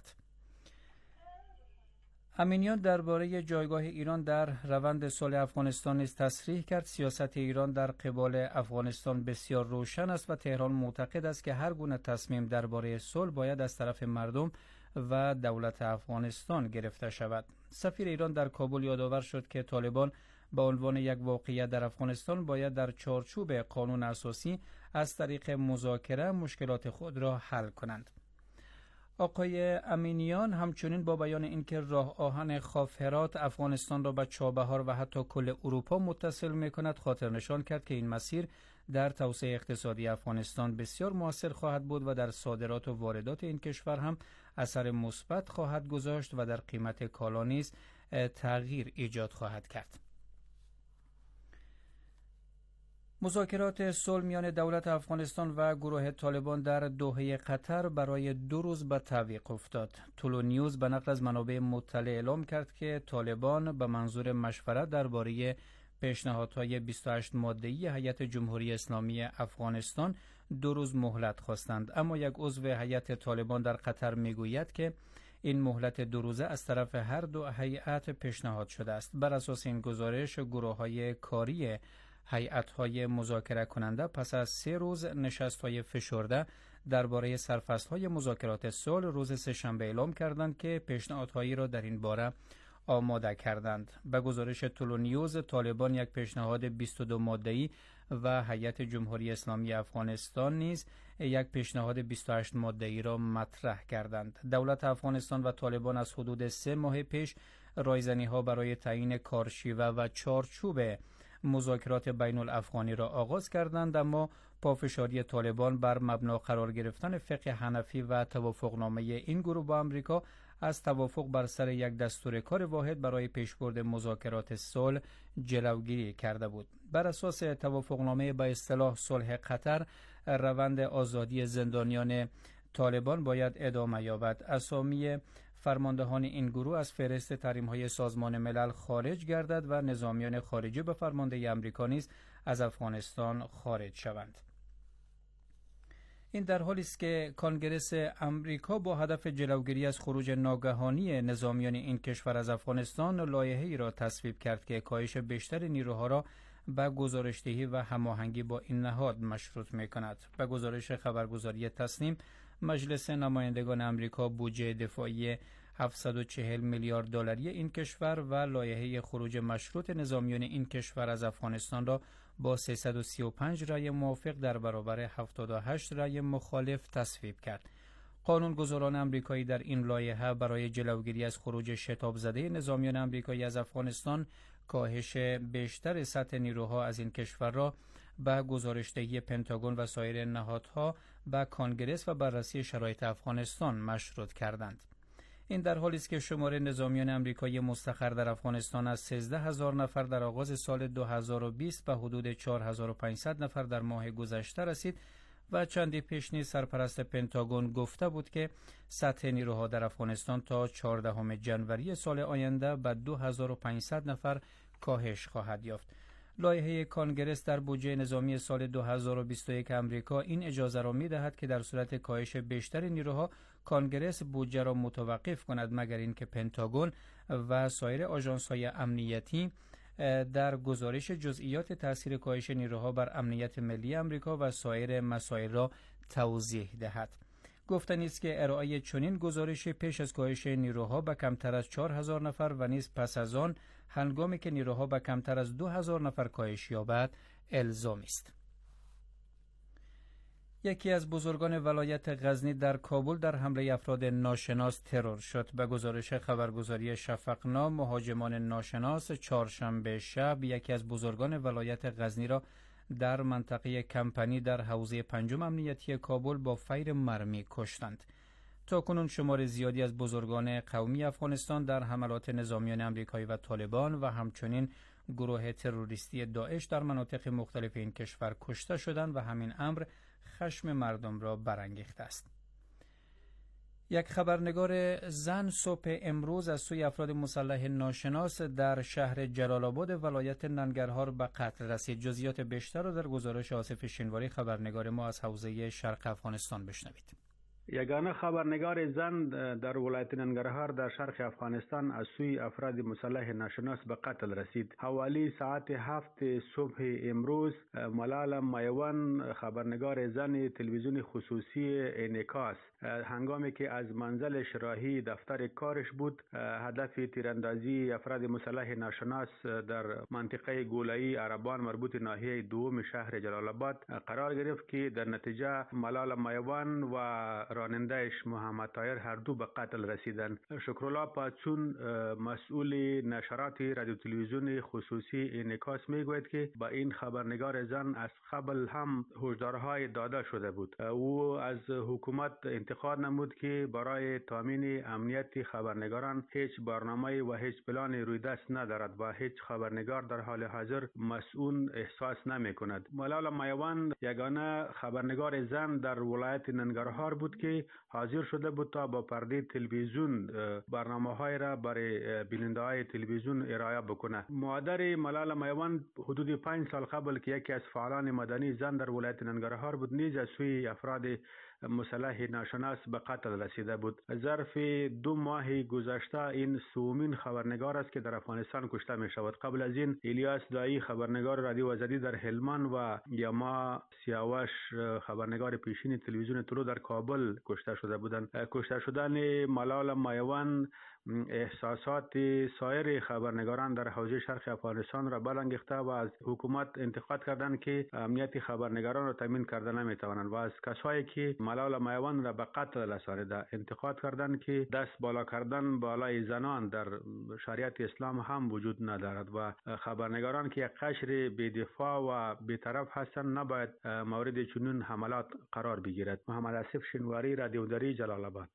امینیان درباره جایگاه ایران در روند صلح افغانستان نیز تصریح کرد. سیاست ایران در قبال افغانستان بسیار روشن است و تهران معتقد است که هر گونه تصمیم درباره صلح باید از طرف مردم و دولت افغانستان گرفته شود. سفیر ایران در کابل یادآور شد که طالبان به عنوان یک واقعیت در افغانستان باید در چارچوب قانون اساسی از طریق مذاکره مشکلات خود را حل کنند. آقای امینیان همچنین با بیان اینکه راه آهن خاف هرات افغانستان را به چابهار و حتی کل اروپا متصل می‌کند خاطر نشان کرد که این مسیر در توسعه اقتصادی افغانستان بسیار موثر خواهد بود و در صادرات و واردات این کشور هم اثر مثبت خواهد گذاشت و در قیمت کالا نیز تغییر ایجاد خواهد کرد. مذاکرات صلح میان دولت افغانستان و گروه طالبان در دوحه قطر برای دو روز به تعویق افتاد. طلوع نیوز به نقل از منابع مطلع اعلام کرد که طالبان به منظور مشورت درباره پیشنهادهای بیست و هشت ماده‌ای هیئت جمهوری اسلامی افغانستان دو روز مهلت خواستند، اما یک عضو هیئت طالبان در قطر میگوید که این مهلت دو روزه از طرف هر دو هیئت پیشنهاد شده است. بر اساس این گزارش گروه‌های کاری هیئت‌های مذاکره کننده پس از سه روز نشست‌های فشرده درباره سرفصل‌های مذاکرات صلح روز سه‌شنبه اعلام کردند که پیشنهادهایی را در این باره آماده کردند. به گزارش طلوع نیوز طالبان یک پیشنهاد بیست و دو ماده‌ای و هیئت جمهوری اسلامی افغانستان نیز یک پیشنهاد بیست و هشت ماده‌ای را مطرح کردند. دولت افغانستان و طالبان از حدود سه ماه پیش رایزنی‌ها برای تعیین کارشیوه و چارچوب مذاکرات بین الافغانی را آغاز کردند، اما پافشاری طالبان بر مبنا قرار گرفتن فقه حنفی و توافقنامه این گروه با امریکا از توافق بر سر یک دستور کار واحد برای پیشبرد مذاکرات صلح جلوگیری کرده بود. بر اساس توافقنامه به اصطلاح صلح قطر، روند آزادی زندانیان طالبان باید ادامه یابد. اسامی فرماندهان این گروه از فهرست تحریم‌های سازمان ملل خارج گردد و نظامیان خارجی به فرماندهی امریکا نیز از افغانستان خارج شوند. این در حالی است که کنگره امریکا با هدف جلوگیری از خروج ناگهانی نظامیان این کشور از افغانستان لایحه‌ای را تصویب کرد که کاهش بیشتر نیروها را به گزارش‌دهی و هماهنگی با این نهاد مشروط می‌کند. به گزارش خبرگزاری تسنیم، مجلس نمایندگان امریکا بودجه دفاعی هفتصد و چهل میلیارد دلاری این کشور و لایحه خروج مشروط نظامیان این کشور از افغانستان را با سیصد و سی و پنج رأی موافق در برابر هفتاد و هشت رأی مخالف تصویب کرد. قانونگذاران امریکایی در این لایحه برای جلوگیری از خروج شتاب زده نظامیان امریکایی از افغانستان کاهش بیشتر سطح نیروها از این کشور را به گزارشدهی پنتاگون و سایر نهادها به کانگرس و بررسی شرایط افغانستان مشروط کردند. این در حالی است که شمار نظامیان امریکایی مستقر در افغانستان از سیزده هزار نفر در آغاز سال دو هزار و بیست به حدود چهار هزار و پانصد نفر در ماه گذشته رسید و چندی پیش نیز سرپرست پنتاگون گفته بود که سطح نیروها در افغانستان تا چهاردهم ژانویه سال آینده به دو هزار و پانصد نفر کاهش خواهد یافت. لایحه کانگرس در بودجه نظامی سال دو هزار و بیست و یک امریکا این اجازه را می‌دهد که در صورت کاهش بیشتر نیروها کانگرس بودجه را متوقف کند، مگر اینکه پنتاگون و سایر آژانس‌های امنیتی در گزارش جزئیات تاثیر کاهش نیروها بر امنیت ملی امریکا و سایر مسائل را توضیح دهد. گفتنی است که ارائه چنین گزارش پیش از کاهش نیروها به کمتر از چهار هزار نفر و نیز پس از آن هنگامی که نیروها به کمتر از دو هزار نفر کاهش یابد الزامی است. یکی از بزرگان ولایت غزنی در کابل در حمله افراد ناشناس ترور شد. به گزارش خبرگزاری شفقنا، مهاجمان ناشناس چهارشنبه شب یکی از بزرگان ولایت غزنی را در منطقه کمپنی در حوزه پنجم امنیتی کابل با فیر مرمی کشتند. تاکنون شمار زیادی از بزرگان قومی افغانستان در حملات نظامیان آمریکایی و طالبان و همچنین گروه تروریستی داعش در مناطق مختلف این کشور کشته شدند و همین امر خشم مردم را برانگیخته است. یک خبرنگار زن صبح امروز از سوی افراد مسلح ناشناس در شهر جلال آباد ولایت ننگرهار به قتل رسید. جزئیات بیشتر را در گزارش آصف شینواری خبرنگار ما از حوزه شرق افغانستان بشنوید. یگانه خبرنگار زن در ولایت ننگرهار در شرق افغانستان از سوی افراد مسلح ناشناس به قتل رسید. حوالی ساعت هفت صبح امروز ملالا مایوان خبرنگار زن تلویزیون خصوصی انعکاس هنگامی که از منزلش راهی دفتر کارش بود هدف تیراندازی افراد مسلح ناشناس در منطقه گولایی عربان مربوط ناحیه دوم شهر جلال آباد قرار گرفت که در نتیجه ملالا مایوان و رانندهش محمد طاهر هر دو به قتل رسیدند. شکرالله پاچون مسئول نشرات رادیو تلویزیون خصوصی انعکاس میگوید که با این خبرنگار زن از قبل هم هشدارهای داده شده بود. او از حکومت انتقاد نمود که برای تامین امنیت خبرنگاران هیچ برنامه و هیچ پلان روی دست ندارد و هیچ خبرنگار در حال حاضر مسئول احساس نمی کند. ملالا مایوان یگانه خبرنگار زن در ولایت ننگرهار بود که حاضر شده بود تا با پرده تلویزیون برنامه‌های را برای بیننده‌های تلویزیون ارائه بکنه. مادر ملالا مایوان حدود پنج سال قبل که یکی از فعالان مدنی زن در ولایت ننگرهار بود نیز از سوی افراد مسلح ناشناس به قتل رسیده بود. ظرف دو ماه گذشته این سومین خبرنگار است که در افغانستان کشته می شود. قبل از این الیاس دایی خبرنگار رادیو آزادی در هلمند و یما سیاوش خبرنگار پیشین تلویزیون طلوع در کابل کشته شده بودند. کشته شدن ملالا مایوان احساسات سایر خبرنگاران در حوزه شرق افغانستان را برانگیخته و از حکومت انتقاد کردند که امنیت خبرنگاران را تامین کرده نمیتوانند و از کسایی که ملالا مایوان را به قتل رسانیده انتقاد کردند که دست بالا کردن بالای زنان در شریعت اسلام هم وجود ندارد و خبرنگاران که یک قشر بی‌دفاع و بی‌طرف هستند نباید مورد چنین حملات قرار بگیرد. محمد آصف شینواری، رادیو دری، جلال آباد.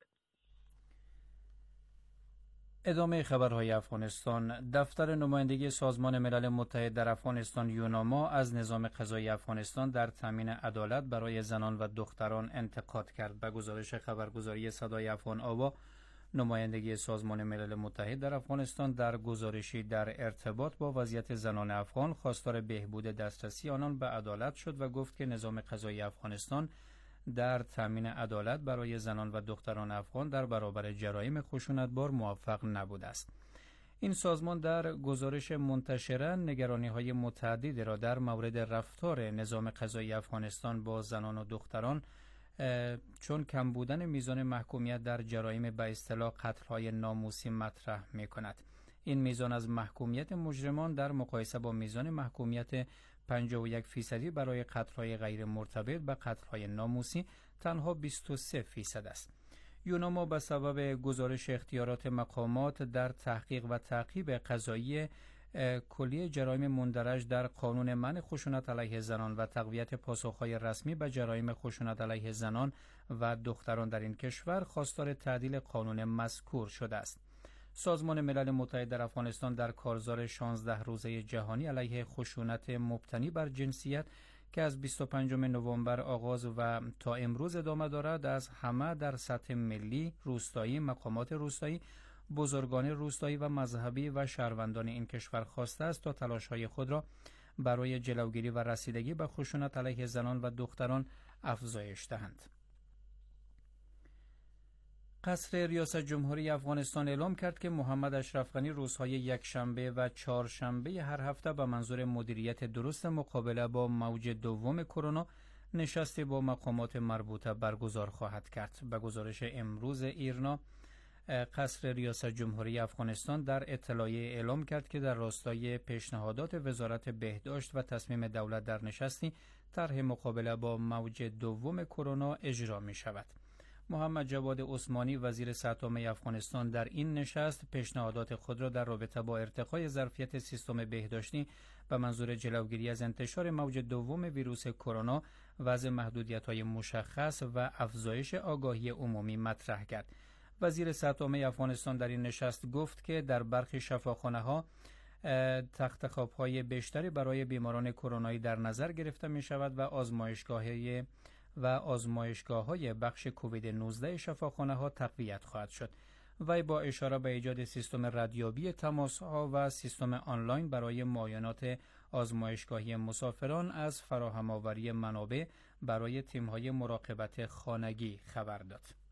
ادامه خبرهای افغانستان. دفتر نمایندگی سازمان ملل متحد در افغانستان یوناما از نظام قضایی افغانستان در تامین عدالت برای زنان و دختران انتقاد کرد. به گزارش خبرگزاری صدای افغان آوا، نمایندگی سازمان ملل متحد در افغانستان در گزارشی در ارتباط با وضعیت زنان افغان خواستار بهبود دسترسی آنان به عدالت شد و گفت که نظام قضایی افغانستان در تامین عدالت برای زنان و دختران افغان در برابر جرایم خشونتبار موفق نبوده است. این سازمان در گزارش منتشره نگرانی‌های متعددی را در مورد رفتار نظام قضایی افغانستان با زنان و دختران چون کم بودن میزان محکومیت در جرایم به اصطلاح قتل‌های ناموسی مطرح می‌کند. این میزان از محکومیت مجرمان در مقایسه با میزان محکومیت پنجاه و یک فیصدی برای قتل‌های غیر مرتبط به قتل‌های ناموسی تنها بیست و سه فیصد است. یوناما به سبب گزارش اختیارات مقامات در تحقیق و تعقیب قضایی کلیه جرایم مندرج در قانون منع خشونت علیه زنان و تقویت پاسخ‌های رسمی به جرایم خشونت علیه زنان و دختران در این کشور خواستار تعدیل قانون مذکور شده است. سازمان ملل متحد در افغانستان در کارزار شانزده روزه جهانی علیه خشونت مبتنی بر جنسیت که از بیست و پنجم نوامبر آغاز و تا امروز ادامه دارد از همه در سطح ملی، روستایی، مقامات روستایی، بزرگان روستایی و مذهبی و شهروندان این کشور خواسته است تا تلاش‌های خود را برای جلوگیری و رسیدگی به خشونت علیه زنان و دختران افزایش دهند. قصر ریاست جمهوری افغانستان اعلام کرد که محمد اشرف غنی روزهای یکشنبه و چهارشنبه هر هفته به منظور مدیریت درست مقابله با موج دوم کرونا نشستی با مقامات مربوطه برگزار خواهد کرد. به گزارش امروز ایرنا، قصر ریاست جمهوری افغانستان در اطلاعیه اعلام کرد که در راستای پیشنهادات وزارت بهداشت و تصمیم دولت در نشستی طرح مقابله با موج دوم کرونا اجرا می شود. محمد جواد عثمانی وزیر صحت عامه افغانستان در این نشست پیشنهادات خود را در رابطه با ارتقای ظرفیت سیستم بهداشتی به منظور جلوگیری از انتشار موج دوم ویروس کرونا، وضع محدودیت‌های مشخص و افزایش آگاهی عمومی مطرح کرد. وزیر صحت عامه افغانستان در این نشست گفت که در برخی شفاخانه‌ها تخت خواب‌های بیشتری برای بیماران کرونایی در نظر گرفته می‌شود و آزمایشگاه‌های و آزمایشگاه‌های بخش کووید نوزده شفاخانه‌ها تقویت خواهد شد. وی با اشاره به ایجاد سیستم ردیابی تماس‌ها و سیستم آنلاین برای معاینات آزمایشگاهی مسافران از فراهم آوری منابع برای تیم‌های مراقبت خانگی خبر داد.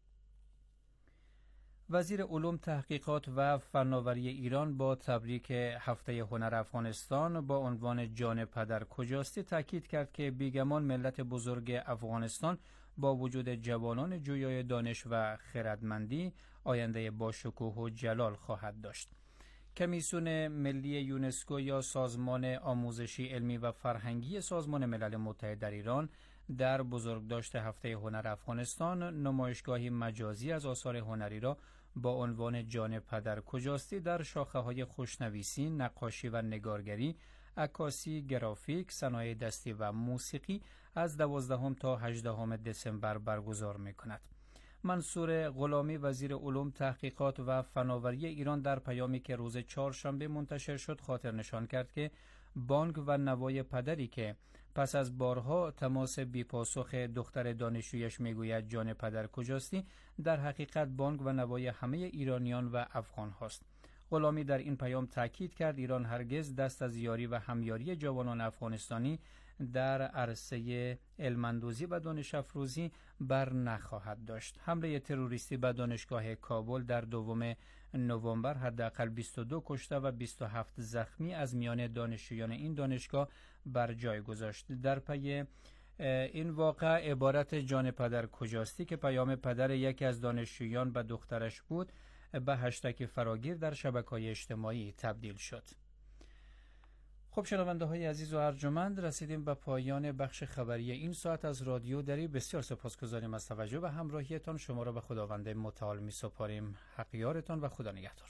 وزیر علوم، تحقیقات و فناوری ایران با تبریک هفته هنر افغانستان با عنوان جان پدر کجاستی تاکید کرد که بیگمان ملت بزرگ افغانستان با وجود جوانان جویای دانش و خردمندی آینده با شکوه و جلال خواهد داشت. کمیسیون ملی یونسکو یا سازمان آموزشی علمی و فرهنگی سازمان ملل متحد در ایران در بزرگداشت هفته هنر افغانستان نمایشگاهی مجازی از آثار هنری را با عنوان جان پدر کجاستی در شاخه‌های خوشنویسی، نقاشی و نگارگری، عکاسی، گرافیک، صنایع دستی و موسیقی از دوازدهم تا هجدهم دسامبر برگزار می‌کند. منصور غلامی وزیر علوم، تحقیقات و فناوری ایران در پیامی که روز چهارشنبه منتشر شد خاطر نشان کرد که بانگ و نوای پدری که پس از بارها تماس بیپاسخ دختر دانشجویش میگوید جان پدر کجاستی، در حقیقت بانگ و نوای همه ایرانیان و افغان هاست. غلامی در این پیام تاکید کرد ایران هرگز دست از یاری و همیاری جوانان افغانستانی در عرصه علم‌اندوزی و دانش افروزی بر نخواهد داشت. حمله تروریستی به دانشگاه کابل در دوم نوامبر حداقل بیست و دو کشته و بیست و هفت زخمی از میان دانشجویان این دانشگاه بر جای گذاشت. در پی این واقع عبارت جان پدر کجاستی که پیام پدر یکی از دانشجویان به دخترش بود به هشتگ فراگیر در شبکه‌های اجتماعی تبدیل شد. خب شنونده های عزیز و ارجمند، رسیدیم به پایان بخش خبری این ساعت از رادیو دری. بسیار سپاسگزاریم از توجه و همراهیتان. شما را به خداوند متعال می سپاریم. حق یارتان و خدا نگهدار.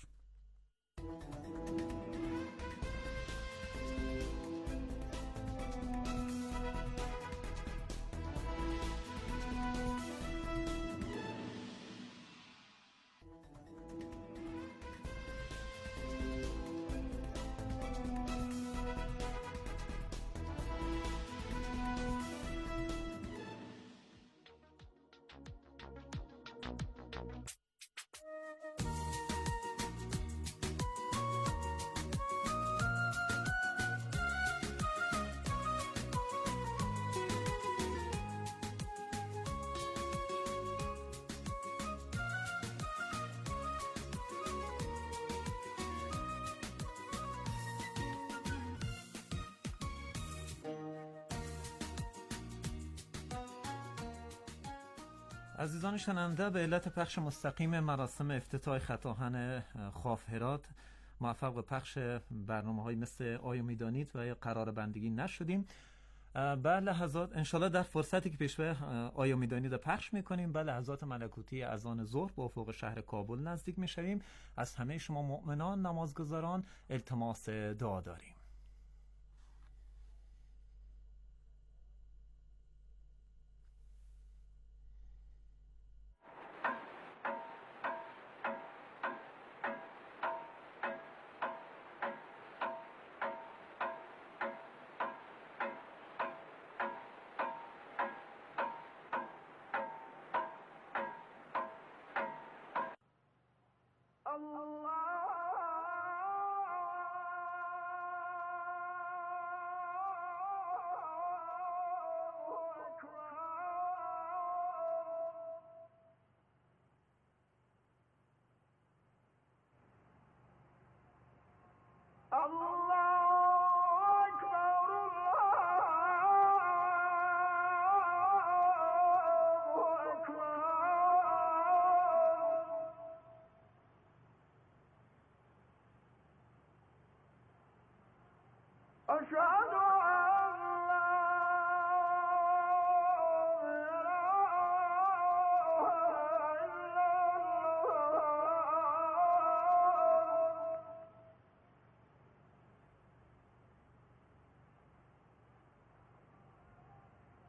عزیزان شنونده، به علت پخش مستقیم مراسم افتتاح خطاهن خاف هرات موفق به پخش برنامه‌های مثل آیا میدانید و قرار بندگی نشدیم. به لحظات انشالله در فرصتی که پیش به آیا میدانید پخش میکنیم به لحظات ملکوتی اذان ظهر با افق شهر کابل نزدیک میشویم. از همه شما مؤمنان نمازگزاران التماس دعا داریم. أشهد أن لا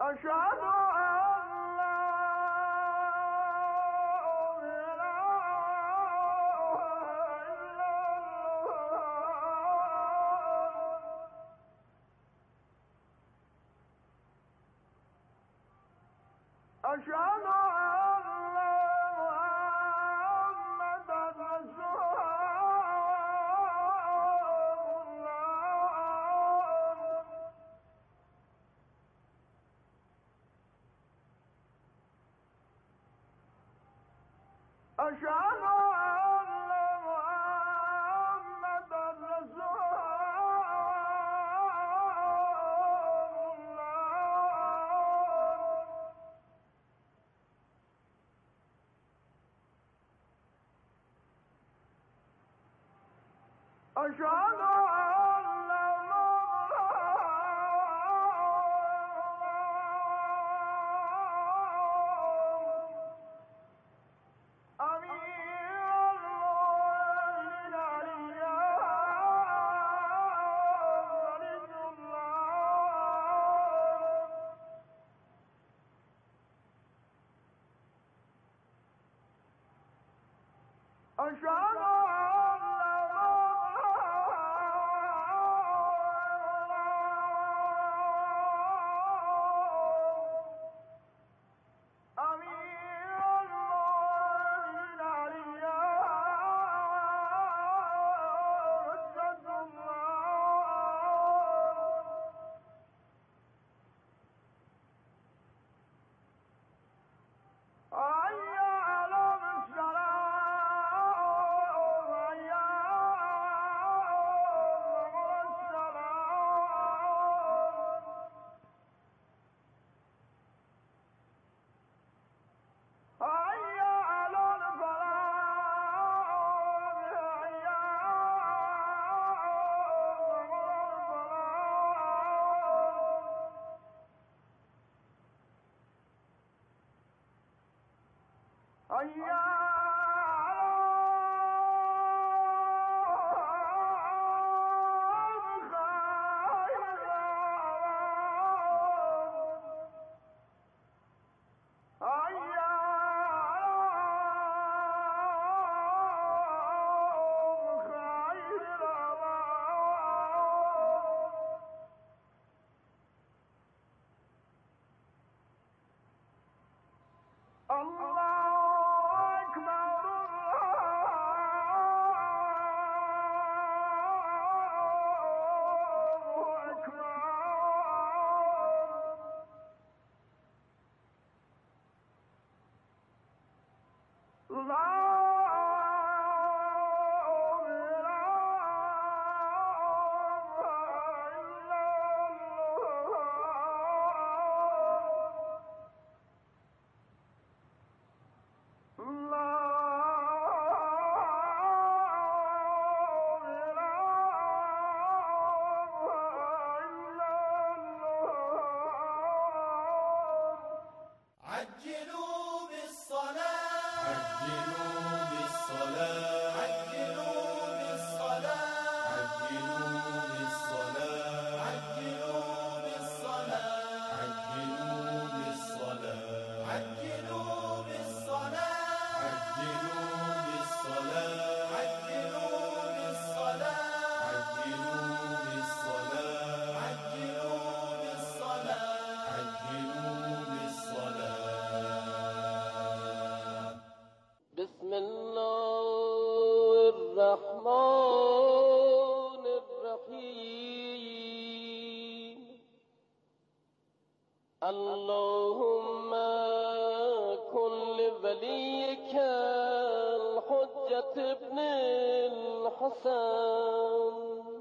اللهم كن لوليك الحجة ابن الحسن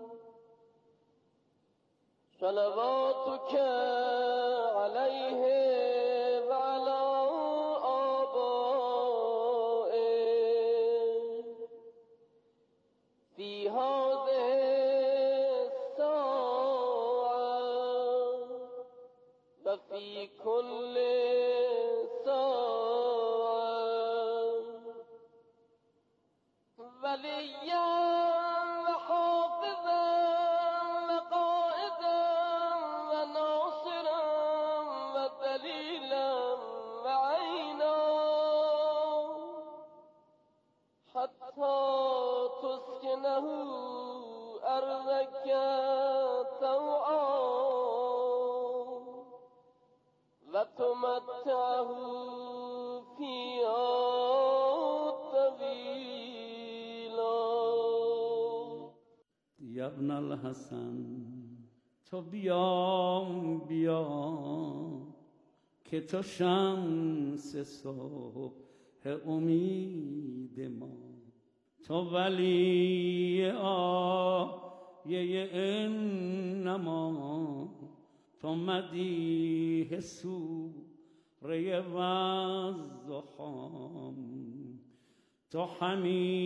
صلواتك عليه وعلى آبائه في هذه الساعة وفي كل ساعة وليا وحافظا وقائدا وناصرا حتى تسكنه أرضك طوعا وتمتعه فيها طويلا. یا ابن الحسن تو بیا بیا که تو شمس صبح امید ما، تو ولی آیه انما، تو مدیح سوره والضحی، تو حمید